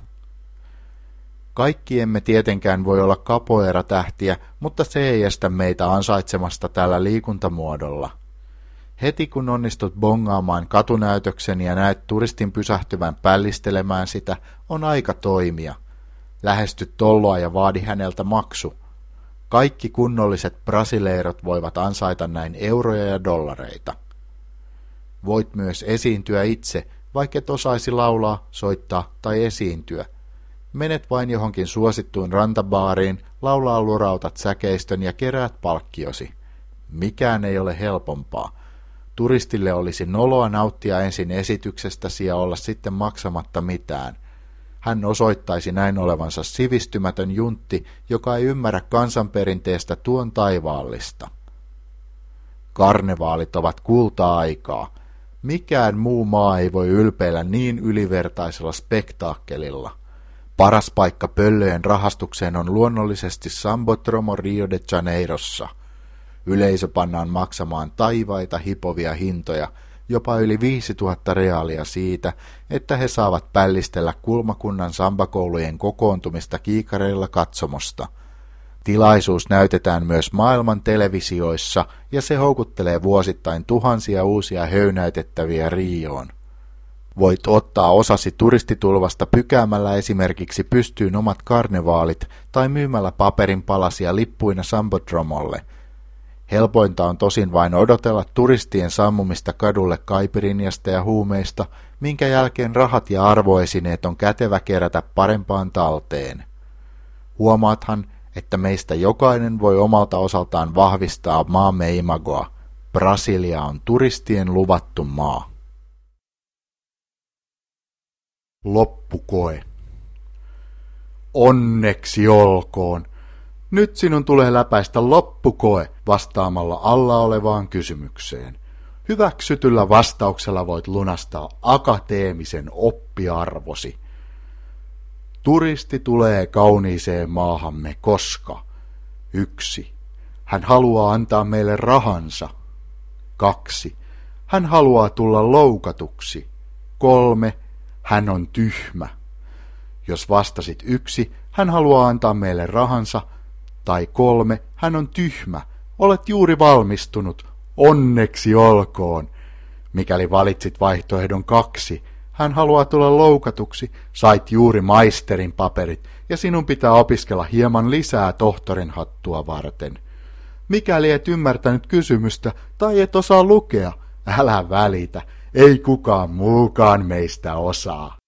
Kaikki emme tietenkään voi olla capoeira-tähtiä, mutta se ei estä meitä ansaitsemasta tällä liikuntamuodolla. Heti kun onnistut bongaamaan katunäytöksen ja näet turistin pysähtyvän pällistelemään sitä, on aika toimia. Lähesty tolloa ja vaadi häneltä maksu. Kaikki kunnolliset brasileirot voivat ansaita näin euroja ja dollareita. Voit myös esiintyä itse, vaikka et osaisi laulaa, soittaa tai esiintyä. Menet vain johonkin suosittuun rantabaariin, laulaa lurautat säkeistön ja keräät palkkiosi. Mikään ei ole helpompaa. Turistille olisi noloa nauttia ensin esityksestäsi ja olla sitten maksamatta mitään. Hän osoittaisi näin olevansa sivistymätön juntti, joka ei ymmärrä kansanperinteestä tuon taivaallista. Karnevaalit ovat kulta-aikaa. Mikään muu maa ei voi ylpeillä niin ylivertaisella spektaakkelilla. Paras paikka pöllöjen rahastukseen on luonnollisesti Sambodromo Rio de Janeirossa. Yleisö pannaan maksamaan taivaita hipovia hintoja, jopa yli viisituhatta reaalia siitä, että he saavat pällistellä kulmakunnan sambakoulujen kokoontumista kiikareilla katsomosta. Tilaisuus näytetään myös maailman televisioissa ja se houkuttelee vuosittain tuhansia uusia höynäytettäviä Rioon. Voit ottaa osasi turistitulvasta pykäämällä esimerkiksi pystyyn omat karnevaalit tai myymällä paperin palasia lippuina Sambodromolle. Helpointa on tosin vain odotella turistien sammumista kadulle kaipirinjasta ja huumeista, minkä jälkeen rahat ja arvoesineet on kätevä kerätä parempaan talteen. Huomaathan, että meistä jokainen voi omalta osaltaan vahvistaa maamme imagoa. Brasilia on turistien luvattu maa. Loppukoe. Onneksi olkoon. Nyt sinun tulee läpäistä loppukoe vastaamalla alla olevaan kysymykseen. Hyväksytyllä vastauksella voit lunastaa akateemisen oppiarvosi. Turisti tulee kauniiseen maahamme, koska yksi. Hän haluaa antaa meille rahansa. Kaksi. Hän haluaa tulla loukatuksi. Kolme. Hän on tyhmä. Jos vastasit yksi, hän haluaa antaa meille rahansa, tai kolme, hän on tyhmä, olet juuri valmistunut, onneksi olkoon. Mikäli valitsit vaihtoehdon kaksi, hän haluaa tulla loukatuksi, sait juuri maisterin paperit ja sinun pitää opiskella hieman lisää tohtorin hattua varten. Mikäli et ymmärtänyt kysymystä tai et osaa lukea, älä välitä, ei kukaan muukaan meistä osaa.